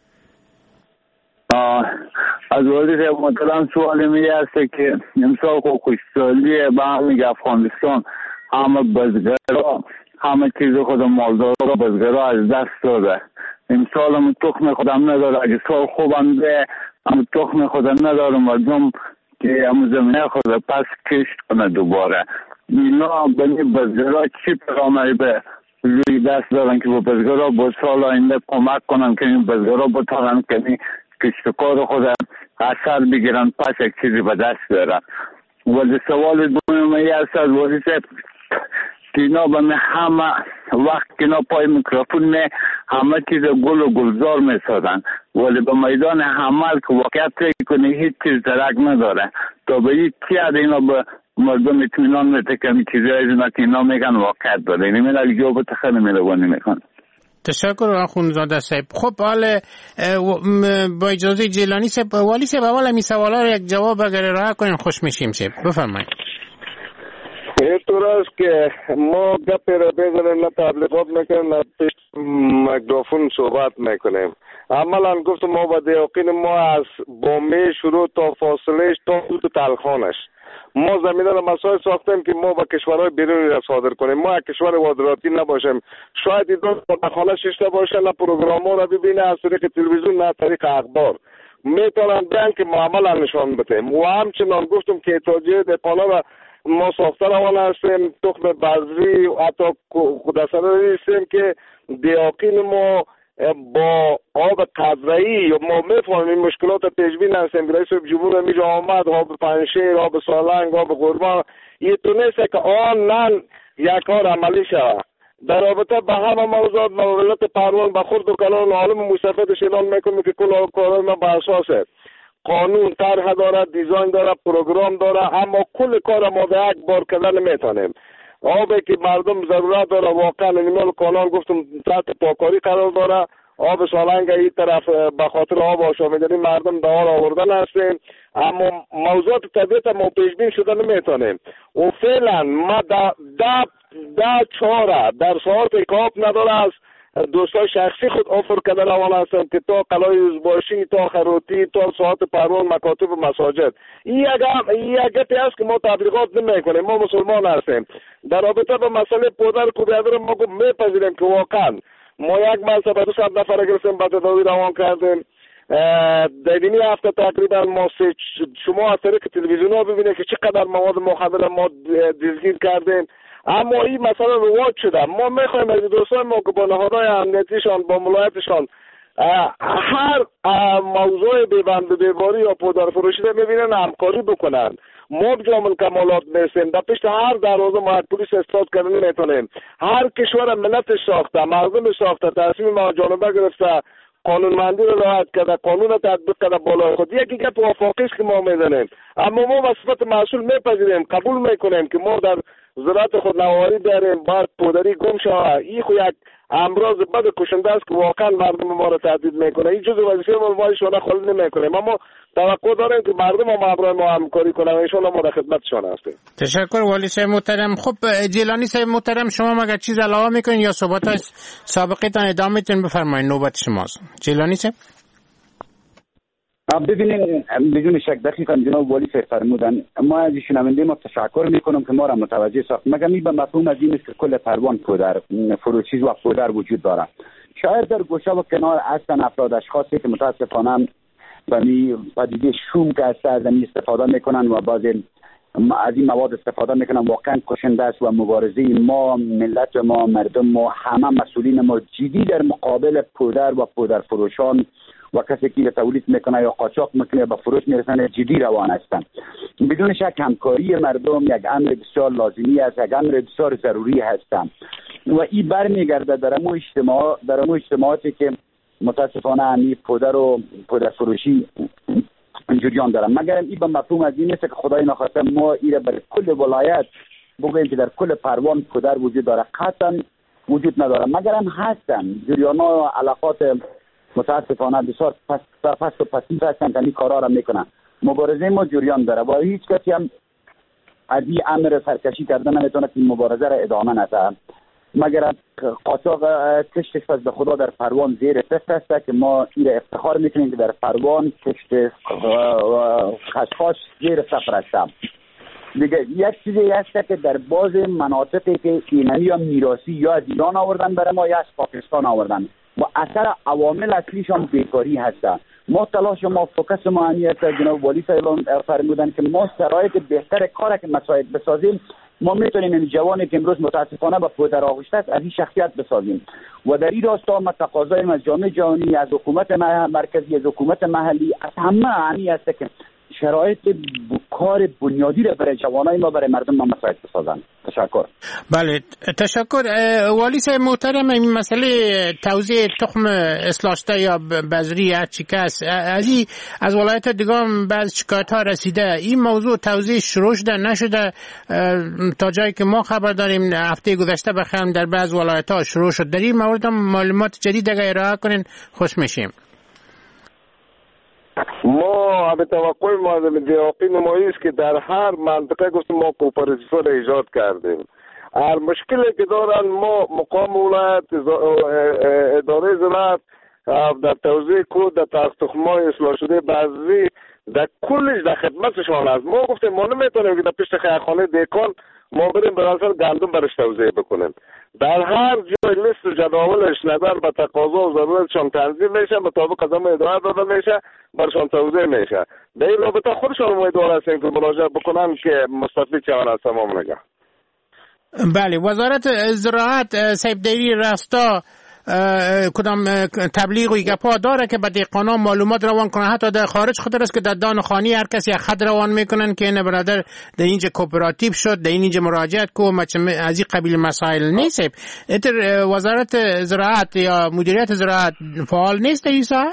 از والد محترم سوال می است که امسال خوشسالی به همه افغانستان همه بزگرها همه چیز خود مالدارا بزگرها از دست داده. امسال هم تخم خودم نداره، اگه سال خوبم ده هم تخم خودم نداره مردم که هم زمینه خود پس کشت کنه دوباره. اینا بنی بزگرها چی پیغامه به روی دست دارن که با بزگرها با سال آینده کمک کنن که این بزگرها بتانن که کشتکار خود اثر بگیرن پس یک چیزی به دست دارن. ولی سوال دوم ای است از ولی که اینا به همه وقت که اینا پای میکروفون نه همه چیز گل و گلزار میسادن ولی به میدان عمل که واقعیت کنه هیچ چیز درک نداره. تا به هیچ چی از اینا به مردم اطمینان میده که همین چیزی از اینا که اینا میگن واقعیت داره. اینه من اگه جواب تخیلی میلوانی میکنم. تشکر آخوندزاده صاحب. خب حال با اجازه جیلانی صاحب والی صاحب اول همی سوالا رو یک جواب اگر ارائه کنیم خوش میشیم صاحب بفرمایید. اینطور است که ما گپی را بزنیم نه تبلیغات میکنیم نه پیش میکروفون صحبت میکنیم. عملا گفتم ما با دیاقین ما از بومه شروع تا فاصلهش تا حدود تلخانش ما زمینه را مسائل ساختیم که ما با کشورهای بیرونی را صادر کنیم. ما یک کشور وارداتی نباشیم. شاید این دو خانه ششته باشه نه پروگرام ها را ببینه از طریق تلویزیون نه طریق اخبار میتونن بیان که معامله نشان بدیم. و همچنان گفتم که اتحادیه دهقانا را ما ساخته روان هستیم. تخم بذری و حتی خودسرایی هستیم که دیاقین ما با آب قطره‌ای ما میفهمیم مشکلات پیش بین هستیم. رئیس جمهور میجا آمد آب پنشیر، آب سالنگ، آب قربان این تو نیست که آن نه یک کار عملی شود. در رابطه به همه موضوعات مولت پروان به خرد و کلان عالم مستفیدش اعلان میکنیم که کل کارهای ما به اساس قانون طرح داره، دیزاین داره، پروگرام داره، اما کل کار ما به یک بار کردن نمیتونیم. آبی که مردم ضرورت داره واقعا انیمال کانال گفتم تحت پاکاری قرار داره. آب سالنگ این طرف به خاطر آب آشامیدنی مردم دار آوردن هستیم اما موضوعات طبیعت ما پیش بین شده نمیتونیم. و فعلا ما دا چهاره در ساعت کاب نداره از دوستای شخصی خود آفر کرده روان هستند که تا قلعه یوزباشی تا خروتی تا ساعت پروان مکاتب و مساجد این یک گپی است که ما تبلیغات نمیکنیم. ما مسلمان هستیم. در رابطه با مسئله پودر کوبیدر ما میپذیریم که واقعا ما یک مرتبه 200 نفر گرفتیم به تداوی روان کردیم. در این هفته تقریبا ما شما از طریق تلویزیون ها ببینید که چقدر مواد مخدر ما دزگیر کردیم. اما این مسئله رواج شده. ما میخوایم از دوستان ما که با نهادهای امنیتیشان با ملایتشان هر موضوع بیبند بیباری یا پودر فروشی رو میبینن همکاری بکنن. ما جامل کمالات نیستیم. در پشت هر دروازه ما پلیس استاد کردن میتونیم. هر کشور ملتش ساخته، مردمش ساخته، تصمیم ما جانبه گرفته، قانونمندی رو رعایت کرده، قانون رو تطبیق کرده بالای خود. یکی گپ وفاقی است که ما میزنیم اما ما به صفت مسئول میپذیریم، قبول میکنیم که ما در زراعت خود نواری داریم. بعد پودری گم شود. این خو یک امراض بد کشنده است که واقعا مردم ما را تهدید میکنه. این جزء وظیفه ما ایشون خل نمیکنه. ما توقع داریم که مردم ما همراه ما همکاری کنن و ان شاء الله ما در خدمتشان هستیم. تشکر والی صاحب محترم. خب جیلانی صاحب محترم، شما مگر چیز علاوه میکنین یا صحبت سابقه تان ادامه میتین؟ بفرمایید، نوبت شماست. جیلانی صاحب. ببینین بدون شک دقیقاً جناب والی صاحب فرمودن. ما از شنونده ما تشکر میکنم که ما را متوجه ساخت. مگر می به مفهوم از این است که کل پروان پودر فروشی و پودر وجود داره. شاید در گوشه و کنار هستن افراد اشخاصی که متاسفانه به پدیده شوم که از این استفاده میکنن و بعضی از این مواد استفاده میکنن. واقعا کشنده است و مبارزه ما، ملت ما، مردم ما، همه مسئولین ما جدی در مقابل پودر و پودر فروشان و کسی که تولید میکنه یا قاچاق میکنه به فروش میرسن جدی روان هستند. بدون شک همکاری مردم یک امر بسیار لازمی است، یک امر بسیار ضروری هستند و این برمیگرده در امو اجتماعاتی که متاسفانه همی پودر و پودر فروشی جریان دارن. مگر این به مفهوم از این است که خدای نخواسته ما ایره برای کل ولایت بگوییم که در کل پروان پودر وجود داره. قطعا وجود نداره، مگر هم هستن جریان‌ها و علاقات متاسفانه بسیار پست و پسیف هستن که این کارا را میکنن. مبارزه ما جریان داره و هیچ کسی هم از این امر سرکشی کردن نمیتونه که این مبارزه را ادامه نده. مگر قاچاق کشت پس به خدا در پروان زیر صفر است که ما این افتخار میکنیم که در پروان کشت خشخاش زیر صفر است. دیگه یک چیزی هست که در بعض مناطقی که اینمی یا میراثی یا از ایران آوردن برای ما یا از پاکستان آوردن و اثر عوامل اصلیشان بیکاری هست. ما تلاش ما فوکس ما همیت جناب والی صاحب فرمودن که ما شرایط بهتر کار که مساعد بسازیم. ما میتونیم این جوانی که امروز متاسفانه به پودر آغشته است از این شخصیت بسازیم و در این راستا ما تقاضایم از جامعه جهانی، از حکومت مرکزی، از حکومت محلی، از همه همی است که شرایط کار بنیادی را برای جوانای ما، برای مردم ما مساعد بسازن. تشکر. بله تشکر. والی صاحب محترم، این مسئله توزیع تخم اصلاح‌شده یا بذری هر چی که است از ولایت دیگه هم بعض شکایت ها رسیده. این موضوع توزیع شروع شده نشده؟ تا جایی که ما خبر داریم هفته گذشته بخیر در بعض ولایت ها شروع شد. در این مورد هم معلومات جدید اگه ارائه کنین خوش میشیم. ما به توقع ما دیاقی نمایی است که در هر منطقه گفتیم ما کوپراتیف را ایجاد کردیم. هر مشکلی که دارن ما مقام ولایت اداره زراعت در توزیع کود در تخم‌های اصلاح شده بعضی در کلش در خدمتشان است. ما گفتیم ما نمیتونیم که در پشت خیرخانه دیکان ما بریم برای گندم برش توزیع بکنیم. در هر جای لیست و جداولش نظر به تقاضا و ضرورتشان تنظیم میشه، مطابق قدم اداره داده میشه، برشان توزیع میشه. در این رابطه خودشان امیدوار هستیم که مراجعه بکنن که مستفید شون از تمام نگاه. بله، وزارت زراعت سیب دیری راستا کدام تبلیغ و گپا داره که به دهقانان معلومات روان کنه، حتی در خارج خود است که در دانخانی هر کسی خط روان میکنن که این برادر در اینجا کوپراتیو شد، در اینجا مراجعت کو، از این قبیل مسائل نیست. اتر وزارت زراعت یا مدیریت زراعت فعال نیست در این ساحه؟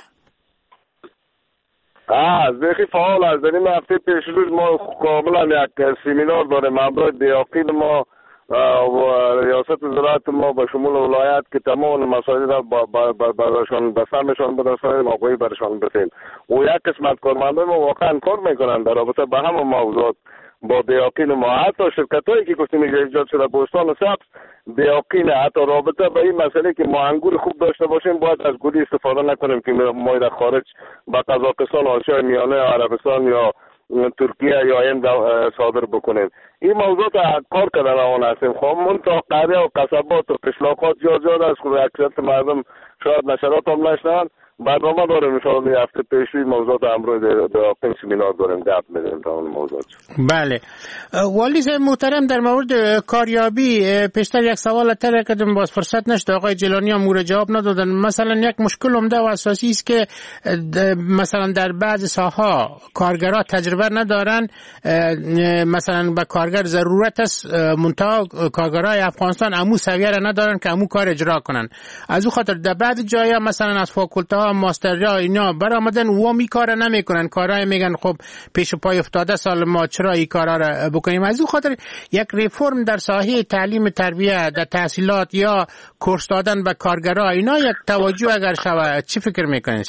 زیخی فعال است. در این هفته پیش روز ما کاملا یک سیمینار داریم همراه دیاقین ما و ریاست زراعت ما به شمول ولایت که تمام مسائل را برشان به فهمشان برسانیم، آگاهی برشان بسیم. و یک قسمت کارمندان ما واقعا کار میکنن در رابطه به همه موضوعات با دیاقین ما. حتی شرکت هایی که گفتیم ایجاد شده بوستان و سبز دیاقین، حتی رابطه به این مسئله که ما انگور خوب داشته باشیم باید از گلی استفاده نکنیم که ما در خارج به قزاقستان، آسیای میانه، عربستان یا ترکیه یا هند صادر بکنیم. این موضوع کار کردن آن هستیم. خب من تا قریه و قصبات و قشلاقات جا است که اکثریت مردم شاید نشرات هم نشنن. برنامه داریم انشاءالله هفته پیشی موضوعات امروز در سمینار داریم گپ می‌زنیم تا اون موضوعات. بله والی صاحب محترم، در مورد کاریابی پیشتر یک سوال تر کردم باز فرصت نشد، آقای جیلانی هم مورد جواب ندادن. مثلا یک مشکل عمده و اساسی است که مثلا در بعض ساحات کارگرها تجربه ندارن، مثلا به کارگر ضرورت است منتها کارگرای افغانستان امو سویه را ندارن که امو کار اجرا کنن. از اون خاطر در بعض جایا مثلا از فاکولته ها یا ماستر یا اینا برآمدن و می کار نمیکنن، کارای میگن خب پیش پای افتاده سال ما چرا این کارا را بکنیم. از اون خاطر یک ریفرم در ساحه تعلیم تربیت در تحصیلات یا کورس دادن به کارگرا اینا یک توجه اگر شود چی فکر میکنین؟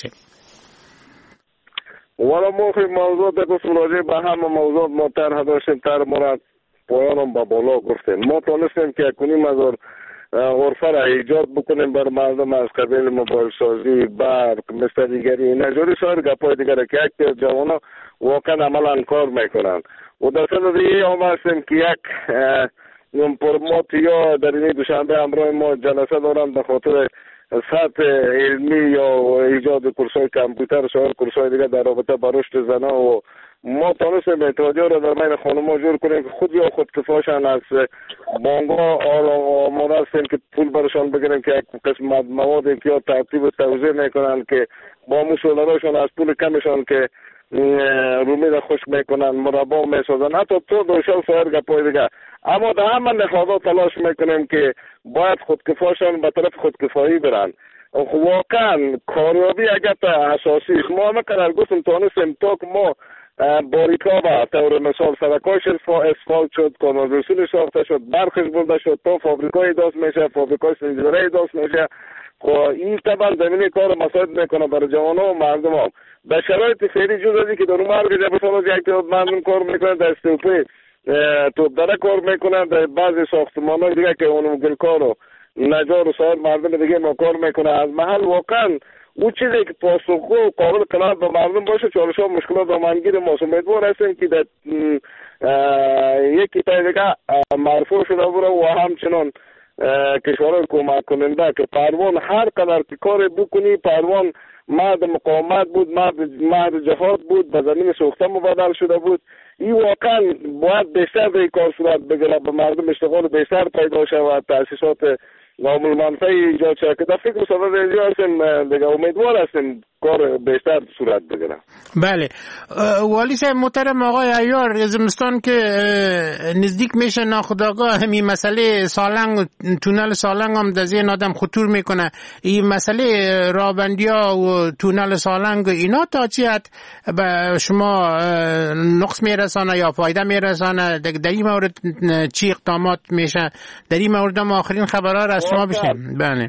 والا ما خیلی موضوع در قسم راجع به همه موضوع ما طرح داشتیم، طرح ما پایانم به بالا گفتیم. ما تانستیم که 1,500,000 غرفه را ایجاد بکنیم بر مردم از قبیل موبایل سازی، برق، مثل دیگری نجاری سایر گپای دیگر که یک جوانا واقعا عملا کار میکنن. و در صدد این هم هستیم که یک پرمات یا در این دوشنبه همراه ما جلسه دارم به خاطر سطح علمی یا ایجاد کورس‌های کامپیوتر و سایر کورس‌های دیگر در رابطه با رشد زنان و ما تانستیم اتحادیه را در بین خانم‌ها جور کنیم که خود یا خودکفاشن از بانک‌ها آماده هستیم که پول برشان بگیریم که یک قسم موادی که یا ترتیب و توزیع میکنن که با مسئولانشان از پول کمشان که رومی را خوش میکنن مربا میسازن، حتی تو دوشال سایر گپای دیگر. اما در همه نهادات تلاش میکنیم که باید خودکفاشان به طرف خودکفایی برن. واقعا کاریابی اگر تا اساسی است. ما همه کنر گفتم تانستیم تا که ما باریکا با طور مثال سرکایش اسفالت شد، کانال رسول ساخته شد، برخش برده شد، تا فابریکای داست میشه، فابریکای سنجوره داست میشه. این طبعا زمینی کار مساعد میکنه برای جوانان و مردم هم. به شرایط فعلی جز ازی که در اون مرگی در بسان یک تعداد مردم کار میکنن، در استوپی توپ داره کار میکنن، در بعضی ساختمان های دیگه که اونم گلکار و نجار و سایر مردم دیگه ما کار میکنه. از محل واقعا او چیزی که پاسخگو و قابل قناعت به مردم باشه، چالش ها مشکلات و منگیر ما امیدوار هستیم که در یکی پای دیگه مرفوع شده بره و همچنان کشورهای کمک کننده که پروان هر قدر که کار بکنی، پروان مرد مقاومت بود، مرد جهاد بود، به زمین سوخته مبادل شده بود. این واقعا باید بیشتر به این کار صورت بگیره، به مردم اشتغال بیشتر پیدا شود، تاسیسات نامل منفعی ایجاد شد که در فکر صدد اینجا هستیم دیگه امیدوار هستیم کار بیشتر صورت بگیره. بله والی صاحب محترم، آقای عیار زمستان که نزدیک میشه ناخودآگاه همین مسئله سالنگ، تونل سالنگ هم در ذهن آدم خطور میکنه. این مسئله رابندیا و تونل سالنگ اینا تا چی حد به شما نقص میرسانه یا فایده میرسانه؟ در این مورد چی اقدامات میشه؟ در این مورد هم آخرین خبرها را از شما بشنویم. بله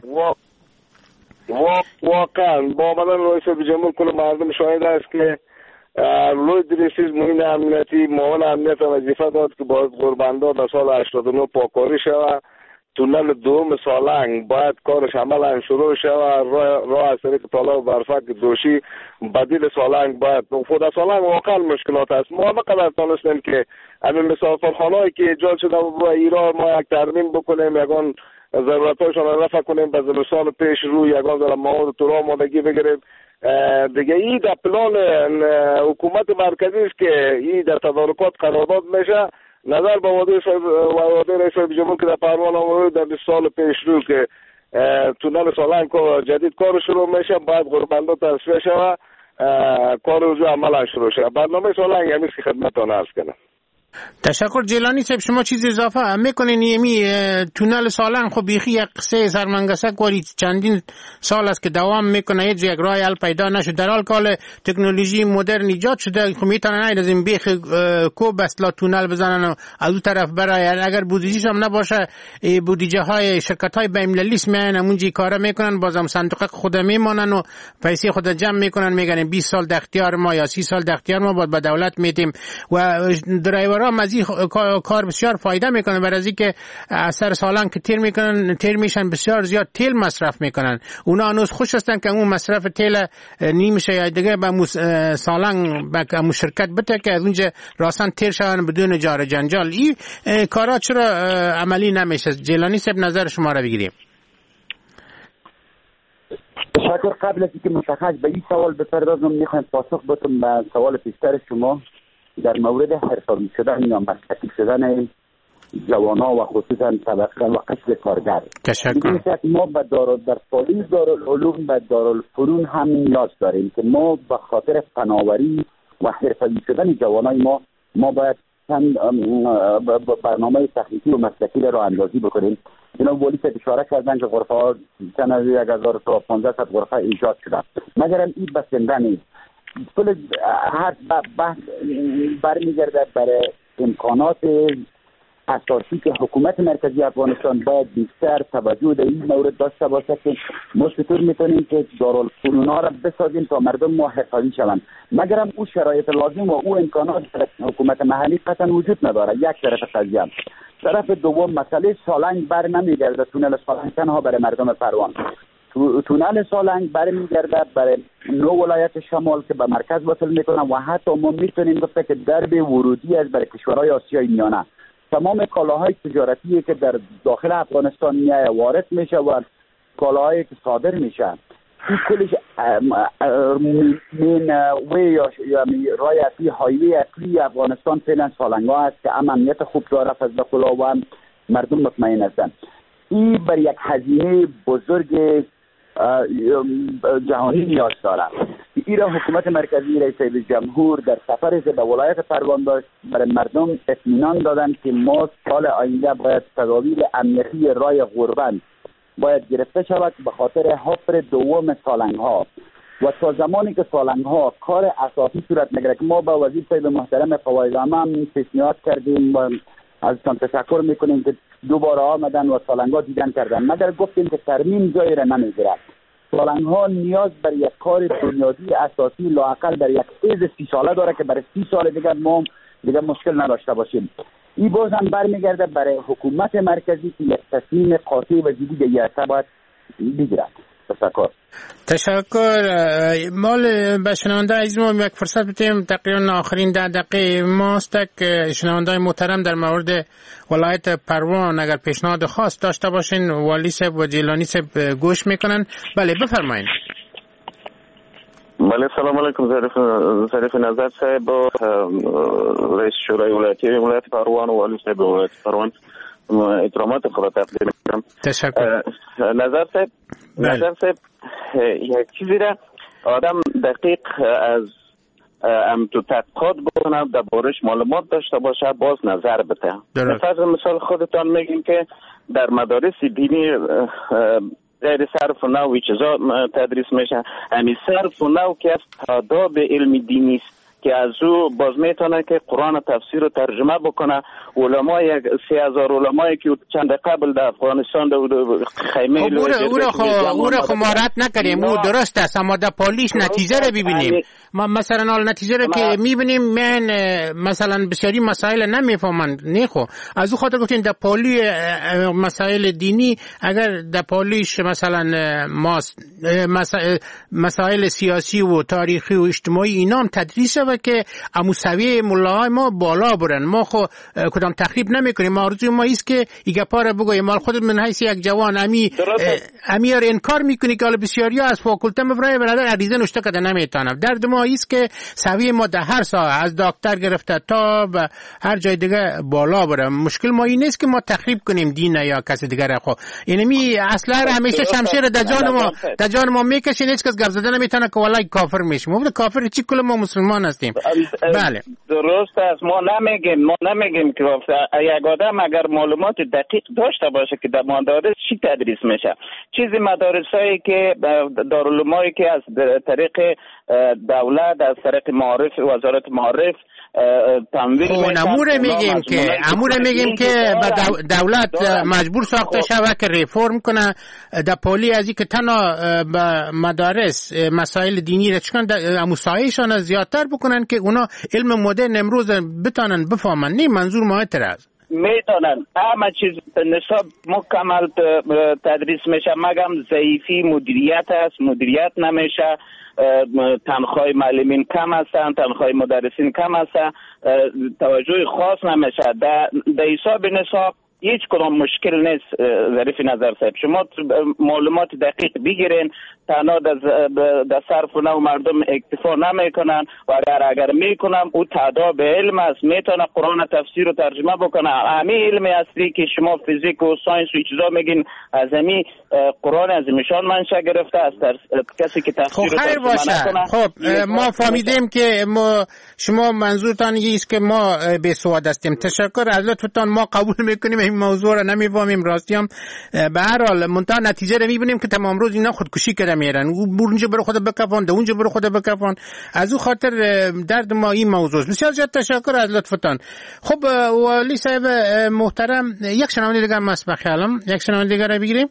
واقعا با آمدن رئیس جمهور کل مردم شاهد است که لوی دریسیز مهم امنیتی معاون امنیت وظیفه داد که باید غربندا در سال 89 پاکاری شود. تونل دوم سالنگ باید کارش عملا شروع شود. راه از طریق طلا و برفک دوشی بدیل سالنگ باید خود سالنگ واقعا مشکلات است. ما همه قدر تانستیم که همین مسافرخانه‌ای که ایجاد شده و ایران ما یک ترمیم بکنیم، یکان ضرورتاشون را رفع کنیم، به زمستان پیش روی یکان در مواد تو را آمادگی بگیریم. دیگه این در پلان حکومت مرکزی است که این در تدارکات قرارداد میشه. نظر به وعده رئیس جمهور که در پروان آمده در 20 سال پیش رو که تونل سالنگ جدید کار شروع میشه، باید غربندا تصفیه شود، کار رجوع عملا شروع شود. برنامه سالنگ همیشه که خدمتتان عرض کنم. تشکر. جیلانی صاحب شما چیز اضافه میکنین؟ یمی تونل سالنگ خب بیخی یک قصه سرمنگسک ولی چندین سال است که دوام میکنه، یک راه حل پیدا نشد. در حال که تکنولوژی مدرن ایجاد شده خب میتونن از این بیخ کوب اصلا تونل بزنن و از اون طرف برای اگر بودجهش هم نباشه بودجه های شرکت های بین‌المللی میان همونجی کارا میکنن، بازم صندوق خود میمونن و پیسه خود جمع میکنن، میگن 20 سال در اختیار ما یا 30 سال در اختیار ما بعد به دولت میدیم و درایورها از این کار بسیار فایده میکنن. برای از اینکه اثر سالنگ که تیر میشن بسیار زیاد تیل مصرف میکنن. اونا هنوز خوش هستن که اون مصرف تیل نمیشه یا دیگه به سالنگ به شرکت بده که از اونجا راستن تیر شون بدون جار جنجال. این کارا چرا عملی نمیشه؟ جیلانی صاحب نظر شما را بگیریم. تشکر. قبل از اینکه مشخص به این سوال بپردازم میخوایم پاسخ بدم به سوال پیشتر شما در مورد حرفه‌ای شدن یا مسلکی شدن جوانا و خصوصا طبقه و قشر کارگر. تشکر. ما در پالیس دارالعلوم و دارالفنون هم نیاز داریم که ما به خاطر فناوری و حرفه‌ای شدن جوانای ما باید چند برنامه تخنیکی و مسلکی را اندازی بکنیم. جناب والی صاحب اشاره کردن که غرفه ها سال 1500 غرفه ایجاد شده، مگر این بسنده نیست. کل هر بحث برمیگرده برای امکانات اساسی که حکومت مرکزی افغانستان باید بیشتر توجه در این مورد داشته باشه که ما چطور میتونیم که دارالفنون ها را بسازیم تا مردم ما حرفه‌ای شوند. مگرم او شرایط لازم و او امکانات در حکومت محلی قطعا وجود نداره. یک طرف قضیه. طرف دوم مسئله سالنگ بر نمیگرده، تونل سالنگ تنها برای مردم پروان. تونل سالنگ برمیگرده برای 9 ولایت شمال که به مرکز وصل میکنن و حتی ما میتونیم گفته که درب ورودی از برای کشورهای آسیای میانه. تمام کالاهای تجارتی که در داخل افغانستان میایه وارد میشه و کالاهایی که صادر میشه این کلش مین وی یا رای اصلی هایوی اصلی افغانستان فعلا سالنگ ها است که امنیت خوب داره، فضل خلا و مردم مطمئن هستند. این بر یک هزینه بزرگ جهانی نیاز داره. ایران حکومت مرکزی رئیس جمهور در سفر به ولایت پروان داشت برای مردم اطمینان دادن که ما سال آینده باید تدابیر امنیتی رای غربند باید گرفته شود به خاطر حفر دوم سالنگ ها و تا زمانی که سالنگ ها کار اساسی صورت نگیره که ما با وزیر صاحب محترم فواید عامه هم پیشنهاد کردیم و ازتان تشکر میکنیم که دوباره آمدن و سالنگ ها دیدن کردن، مگر گفتیم که ترمیم جایی را نمیگیرد. سالنگ ها نیاز بر یک کار بنیادی اساسی لااقل در یک فیز 30 ساله داره که برای 30 سال دیگر ما دیگر مشکل نداشته باشیم. این باز هم برمیگرده برای حکومت مرکزی که یک تصمیم قاطع و جدی در یک باید بگیرد. تشکر. مال به شنونده عزیز ما یک فرصت بتیم تقریبا آخرین 10 دقیقه ماست که شنونده محترم در مورد ولایت پروان اگر پیشنهاد خاص داشته باشین والی صاحب و جیلانی صاحب گوش میکنن. بله بفرمایید. بله سلام علیکم ظریف نظر صاحب و رئیس شورای ولایتی ولایت پروان و والی صاحب ولایت پروان احترامات خود تقدیم میکنم. تشکر. نظر صاحب یک چیزی را آدم دقیق از تو تحقیقات بکنه در بارش معلومات داشته باشه باز نظر بده. مثال خودتان میگیم که در مدارس دینی غیر صرف و نوعی چیزا تدریس میشه. همین صرف و نوع که از آداب علم دینی است که از او باز میتونه که قرآن تفسیر رو ترجمه بکنه. علمای 3000 علمایی که چند قبل در افغانستان در خیمه او را خمارت نکنیم، او درست است اما در پالیش نتیجه رو ببینیم. ما مثلا نتیجه رو که میبینیم من مثلا بسیاری مسائل نمیفهمن نیخو از او خاطر گفتین در پالی مسائل دینی اگر در پالیش مثلا مسائل سیاسی و تاریخی و اجتماعی اینام تدریس و که اموسوی ملاهای ما بالا برن. ما خو کدام تخریب نمیکنیم. ما آرزوی ما ایست که ایگه پاره بگویم مال خودت من حیث یک جوان امی رو انکار میکنی که حالا بسیاری ها از فاکولته مبرای برادر عریضه نوشته کده نمیتونم. درد ما ایست که سوی ما در هر ساعت از دکتر گرفته تا به هر جای دیگه بالا بره. مشکل ما این نیست که ما تخریب کنیم دین یا کسی دیگر. خو اینمی اصلا همیشه شمشیر در جان ما میکشین، هیچ کس گپ زدن نمیتونه که والله کافر میشیم. ما کافر چی کل ما مسلمان هستیم. بله درست است. ما نمیگیم که یک آدم اگر معلومات دقیق داشته باشه که در مدارس چی تدریس میشه. چیزی مدارسایی که دارالعلومایی که از طریق دولت از طریق معارف وزارت معارف تمویل میشن. امور میگیم که دولت مجبور ساخته شود که ریفرم کنه در پالی از این که تنها به مدارس مسائل دینی را چکن اموسایشان زیادتر بکنن که اونا علم مدرن امروز بتانن بفهمن. نه منظور ما اعتراض میتونن همه چیز نصاب مکمل تدریس میشه مگم ضعیفی مدیریت است. مدیریت نمیشه، تنخواه معلمین کم هستن، تنخواه مدرسین کم هستن، توجه خاص نمیشه. در حساب نصاب هیچ کدام مشکل نیست. ظریف نظر صاحب شما معلومات دقیق بگیرین، تنها در صرف و نو مردم اکتفا نمیکنن و اگر میکنم او تعداد علم است، میتونه قرآن تفسیر رو ترجمه بکنه. همین علم اصلی که شما فیزیک و ساینس و چیزا میگین از همین قرآن از میشان منشأ گرفته است. کسی که تفسیر رو ترجمه نکنه. خب ما فهمیدیم که شما منظورتان است که ما بی سواد هستیم. تشکر از لطفتان. ما قبول میکنیم این موضوع رو نمیفهمیم. راستی هم به هر حال منتها نتیجه رو میبینیم که تمام روز اینا خودکشی کرده میرن، اونجا برو خود بکفان، اونجا برو خود بکفان. از اون خاطر درد ما این موضوع. بسیار زیاد تشکر از لطفتان. خب والی صاحب محترم، یک شنونده دیگر مسبق خیالم، یک شنونده دیگر رو بگیریم.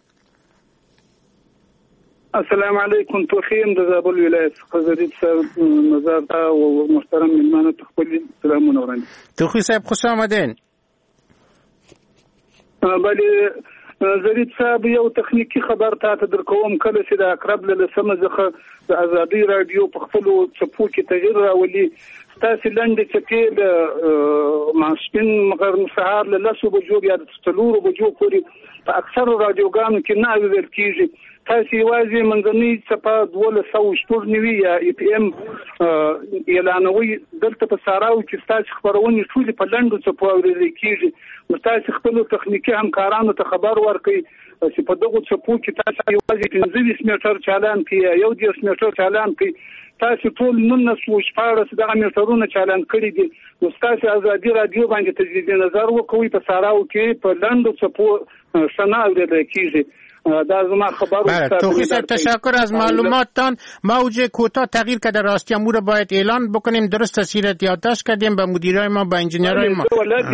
السلام علیکم. توخیم د زابل ولایت حضرت صاحب نظر دا و محترم مهمان تخبلی سلامونه ورانی. توخی صاحب خوش آمدین. بله زرید صاحب یو تخنیکی خبر ته درکوم کله چې د اقرب له سم ځخه د ازادي رادیو په خپل چپو کې تغییر راولي. تاسو لاندې چې د ماسپین مغر سهار له لاسو بجو یا د تلورو بجو پورې په اکثر رادیوګانو کې نه ویل کیږي. تاسو یوازې منځنۍ صفه 1290 یا ای پی ام اعلانوي. دلته په ساراو کې تاسو خبرونه ټول په لاندو صفو اورېدل کیږي. نو تاسو خپل تخنیکی همکارانو ته خبر ورکړئ چې په دغه صفو کې تاسو یوازې 15 میټر چالان کړئ، یو 10 میټر چالان کړئ. تاسو ټول 1914 دغه میټرونه چالان کړی دي. نو تاسو ازادي رادیو باندې تجدید نظر وکوي. په ساراو کې په لاندو صفو سنا اورېدل کیږي. در زمان خبر توخی صاحب تشکر از معلوماتتان. موج کوتاه تغییر کرده راستی امور باید اعلان بکنیم. درست تسهیلات یادداشت کردیم به مدیرای ما، به انجینرای ما.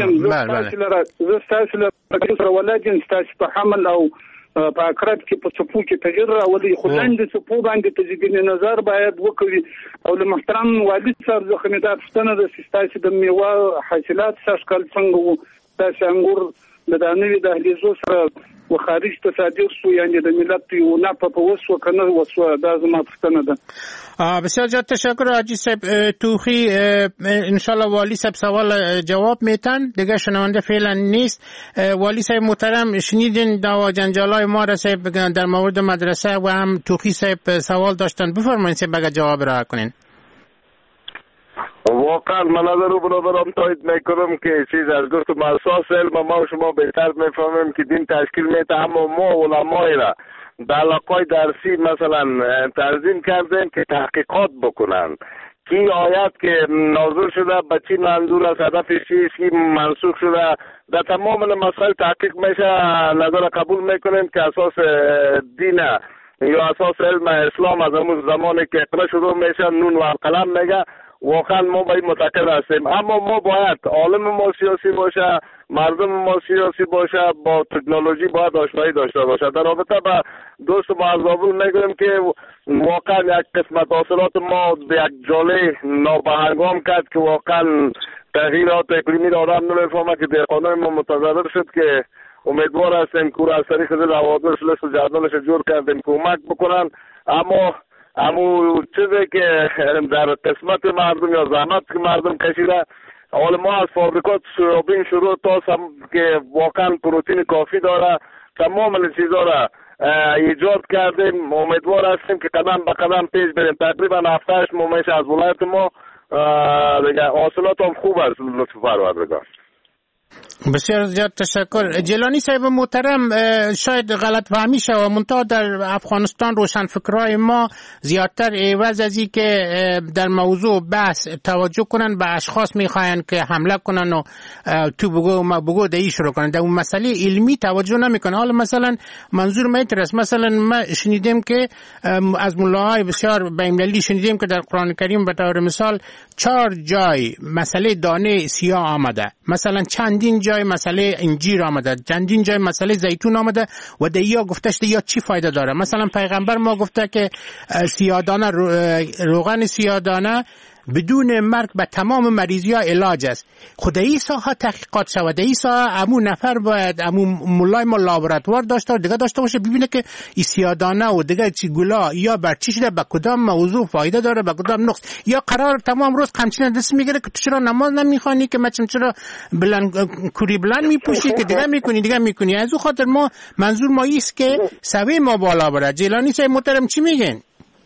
ولادین تاسو په حمل او په اقرب کې په صفو کې تغییر راولي. خو لاندې صفو باندې تجدید نظر باید وکړي. او له محترم والد صاحب څخه دا پوښتنه ده چې تاسو د میوه حاصلات سږکال څنګه وو؟ تاسو انګور د دانوي دهلیزو سره و خارج تصادیق سو، یعنی د ملت یو نه په وسو کنه وسو. دا زما پوښتنه ده. بسیار زیاد تشکر حاجی صاحب توخی. انشالله والی صاحب سوال جواب میتن. دیگه شنونده فعلا نیست. والی صاحب محترم شنیدین دعوا جنجالای ما را صاحب در مورد مدرسه و هم توخی صاحب سوال داشتن. بفرمایید صاحب بگه جواب را کنین. واقعا من نظر برادرم تایید میکنم که چیز از گفتم اساس علم ما و شما بهتر میفهمیم که دین تشکیل میده، اما ما علمای را در علاقای درسی مثلا تنظیم کردیم که تحقیقات بکنن کی آیت که نازل شده به چی منظور است، هدفش چیست، کی منسوخ شده، در تمام مسائل تحقیق میشه. نظر قبول میکنیم که اساس دین یا اساس علم اسلام از همون زمانی که اقرا شروع میشه نون و قلم میگه. واقعا ما باید متقل هستیم، اما ما باید عالم ما سیاسی باشه، مردم ما سیاسی باشه، با تکنولوژی باید آشنایی داشته باشه. در رابطه با دوست ما از زابل میگویم که واقعا یک قسمت حاصلات ما به یک جاله نابهنگام کرد که واقعا تغییرات اقلیمی را آدم نمیفهمه که دهقانای ما متضرر شد که امیدوار هستیم که از طریق حوادث لست و جدولش جور کردیم کمک بکنن. اما چیزی که در قسمت مردم یا زحمت که مردم کشیده، حالا ما از فابریکات سویابین شروع تا که واقعا پروتئین کافی داره تمام چیزا را ایجاد کردیم. امیدوار هستیم که قدم به قدم پیش بریم. تقریبا 7-8 ماه میشه از ولایت ما دیگه حاصلات هم خوب است. لطف پروردگار. بسیار زیاد تشکر. جیلانی صاحب محترم، شاید غلط فهمی شود منتها در افغانستان روشنفکرای ما زیادتر عوض از این که در موضوع بحث توجه کنن به اشخاص میخواین که حمله کنن و تو بگو ما بگو دایی شروع کنن، در اون مسئله علمی توجه نمیکنن. حالا مثلا منظور میترست، مثلا ما شنیدیم که از ملاهای بسیار بین‌المللی شنیدیم که در قرآن کریم به طور مثال 4 جای مسئله دانه سیاه آمده، مثلا چندین جای مسئله انجیر آمده، چندین جای مسئله زیتون آمده و دیا گفتش دیا چی فایده داره. مثلا پیغمبر ما گفته که سیادانه روغن سیادانه بدون مرگ به تمام مریضی ها علاج است. خود این ساحه تحقیقات شود. این ساحه امو نفر باید امو مولای ما لابراتوار داشته و دیگه داشته باشه ببینه که این سیادانه و دیگه چی گلا یا بر چی شده، به کدام موضوع فایده داره، به کدام نقص. یا قرار تمام روز قمچین دست میگیره که تو چرا نماز نمیخوانی، که مثلا چرا کوری بلند میپوشی که دیگه میکنی. از اون خاطر ما منظور ما است که سوی ما بالا بره. جیلانی صاحب محترم چی میگن؟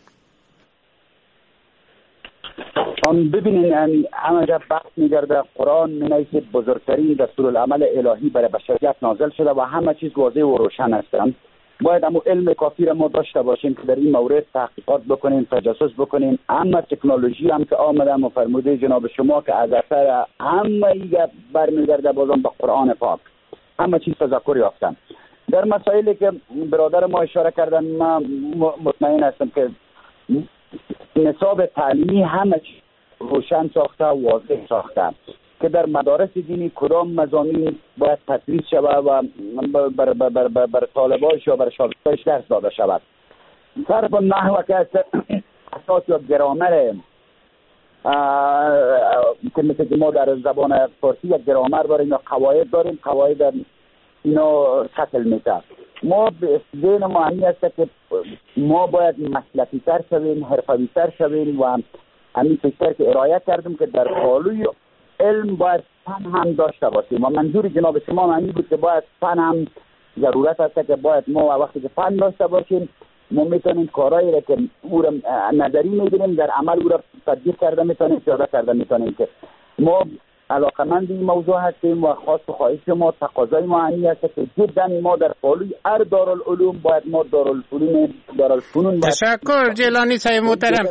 ببینین همه جا بحث میگرده قرآن مینویسه بزرگترین دستورالعمل الهی برای بشریت نازل شده و همه چیز واضح و روشن هستند. باید همون علم کافی را ما داشته باشیم که در این مورد تحقیقات بکنیم، تجسس بکنیم. اما تکنولوژی هم که آمده مفرموده جناب شما که از اثر همه ایگه برمیگرده بازم به قرآن پاک. همه چیز تذکر یافتن. در مسائلی که برادر ما اشاره کردن من مطمئن هستم که نصاب تعلیمی همه چیز روشن ساخته و واضح ساخته که در مدارس دینی کدام مضامین باید تدریس شود و بر طالبانش یا بر شاگردانش درس داده شود. صرف نحو که اساس یا گرامر که مثل که ما در زبان فارسی یک گرامر داریم یا قواعد داریم، قواعد اینا شکل میده. ما به ذهن ما همین است که ما باید مسلکی تر شویم، حرفوی تر شویم و همین فکر که ارائه کردیم که در پالوی علم باید فن هم داشته باشیم و منظور جناب شما همین بود که باید فن هم ضرورت است که باید ما وقتی که فن داشته باشیم ما میتونیم کارهایی را که او را نظری میبینیم در عمل او را تطبیق کرده میتونیم، پیاده کرده میتونیم. که ما علاقمند این موضوع هستیم و خاص و خواهش ما تقاضای ما همین است که جدا ما در پالوی هر دارالعلوم باید ما دارالفنون تشکر جیلانی صاحب محترم.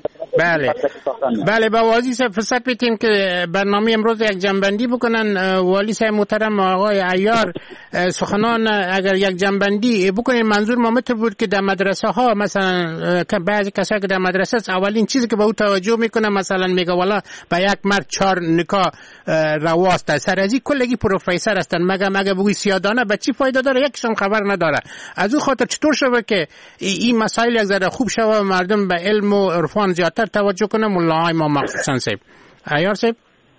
بله با والی صاحب فرصت بدیم که برنامه امروز یک جنبندی بکنن. والی صاحب محترم آقای عیار سخنان اگر یک جنبندی بکنین، منظور ما متر بود که در مدرسه ها مثلا بعضی کسایی که در مدرسه است اولین چیزی که به او توجه میکنه مثلا میگه والا با یک مرد 4 نکاح رواست، سر ازی کلگی پروفسور هستن، مگه بگوی سیادانه به چی فایده داره؟ یکشون خبر نداره. از او خاطر چطور شده که این مسائل یک ذره خوب شده و مردم به علم و عرفان زیادتر توجه کنه؟ ملاهای ما مخصوصا صاحب عیار صاحب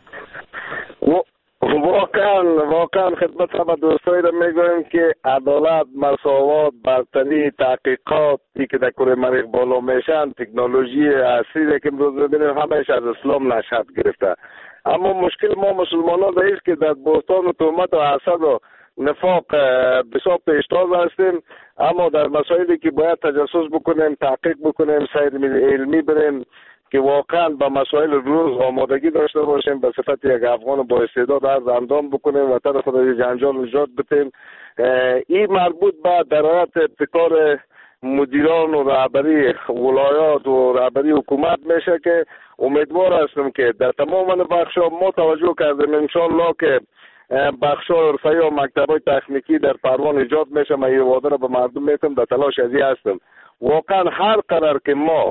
واقعا خدمت همه دوستایی را میگویم که عدالت، مساوات، برتری، تحقیقاتی که در کره مریخ بالا میشن، تکنولوژی اصلی که امروز ببینیم همهش از اسلام نشأت گرفته. اما مشکل ما مسلمانان است که در بهتان و تهمت و حسد و نفاق بسیار پیشتاز هستیم، اما در مسائلی که باید تجسس بکنیم، تحقیق بکنیم، سیر علمی بریم که واقعا با مسائل روز آمادگی داشته باشیم، به صفت یک افغان با استعداد عرض اندام بکنیم و طرف خود جنجال نجات بدیم. این مربوط به درایت ابتکار مدیران و رهبری ولایات و رهبری حکومت میشه که امیدوار هستم که در تمام بخش‌ها ما توجه کردیم انشالله که بخش‌های حرفه‌ای و مکتب‌های تکنیکی در پروان ایجاد میشه. من این وعده را به مردم میتونم، در تلاش ازی هستم. واقعا هر قرار که ما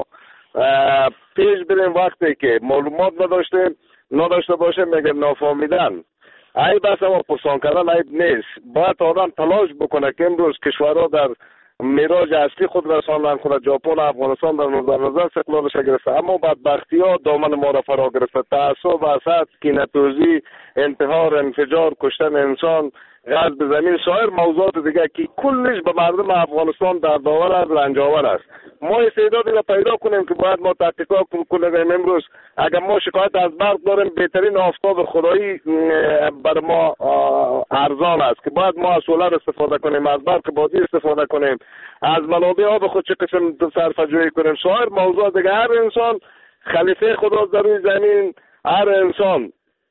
پیش بریم وقتی که معلومات نداشته باشیم میگم نافهمیدن عیب است، اما پرسان کردن عیب نیست. باید آدم تلاش بکنه که امروز کشورها در میراج اصلی خود رساندن، خود ژاپن، افغانستان در نظر استقلالش گرفته، اما بدبختی ها دامن ما را فرا گرفته. تعصب، حسد، کینه‌توزی، انتحار، انفجار، کشتن انسان، غصب زمین، سایر موضوعات دیگه که کلش به مردم افغانستان دردآور است، رنجاور است. ما استعدادی را پیدا کنیم که باید ما تحقیقات کنیم. امروز اگر ما شکایت از برق داریم، بهترین آفتاب خدایی بر ما ارزان است که باید ما از سولر استفاده کنیم، از برق بادی استفاده کنیم، از منابع آب خود چه قسم صرفه‌جویی کنیم. سایر موضوعات دیگه هر انسان خلیفه خداست در روی زمین. هر انسان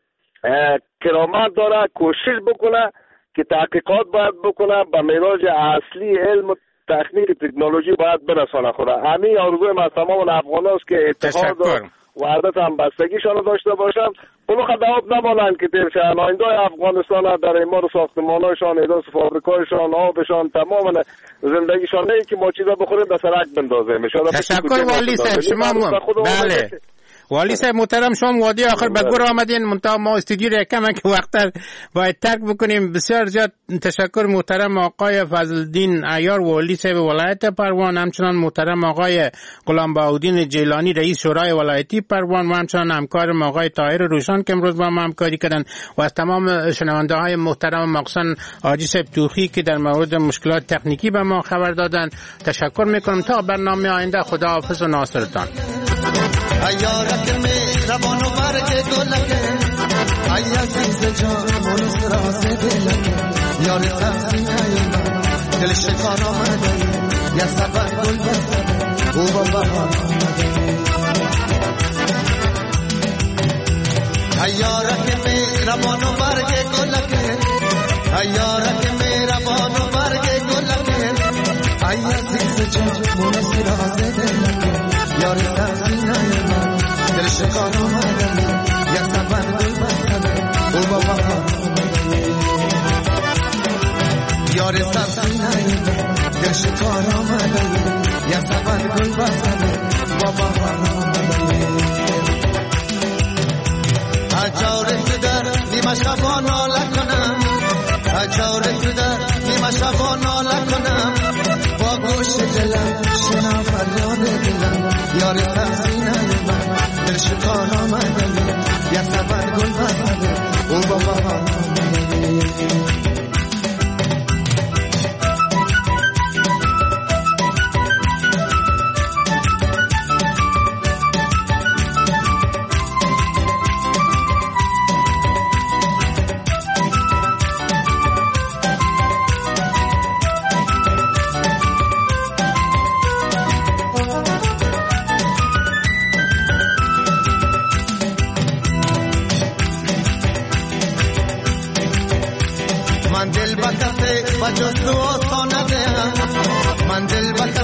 کرامت داره، کوشش بکنه که تحقیقات باید بکنه، به معراج اصلی علم و تکنیک تکنولوژی باید برسانه خدا. همین آرزوی من تمام افغان است که اتحاد و وحدت هم بستگیشان داشته باشم. اونو خدمات نمانند که تیر شهن آینده افغانستان در ایمار ساختمانایشان، ایداس فابریکایشان، آبشان، تمام زندگیشان نه که ما چیزا بخوریم به سرک بندازیم. تشکر والی صاحب شما. بله والی صاحب محترم، شما وادی آخر به گور آمدین، منتها ما استودیو را کمه که وقت باید ترک بکنیم. بسیار زیاد تشکر محترم آقای فضلالدین عیار والی صاحب ولایت پروان، همچنان محترم آقای غلام بهاءالدین جیلانی رئیس شورای ولایتی پروان و همچنان همکارم آقای طاهر روشان که امروز با ما همکاری کردن و از تمام شنونده های محترم مخصوصا حاجی صاحب توخی که در مورد مشکلات تکنیکی به ما خبر دادن تشکر میکنم. تا برنامه آینده خداحافظ و ناصرتان. ایارک مهربان و برگ گلکه ای عزیز جان منوس راز دلکه یار سبزینه من دل شکار آمده یا سبر گل بسته او با بهار آمده. ایارک مهربان و برگ گلکه ایارک مهربان و برگ گلکه ای عزیز جان منوس راز دلکه یار سبزینه من دل شکار آمده یا سبر گل بسته او با بهار آمده. یار سبزینه دل شکار آمده یا سبد گل بزنه با بهار آمده اجاره تو در نیمه شبا ناله کنم اجاره تو در نیمه شبا ناله کنم با گوش دلم شنم فریاد دلم یار سبزینه من دل شکار آمده یا سبد گل بزنه او با بهار آمده من دل بکته و جز تو آسانه دیم من دل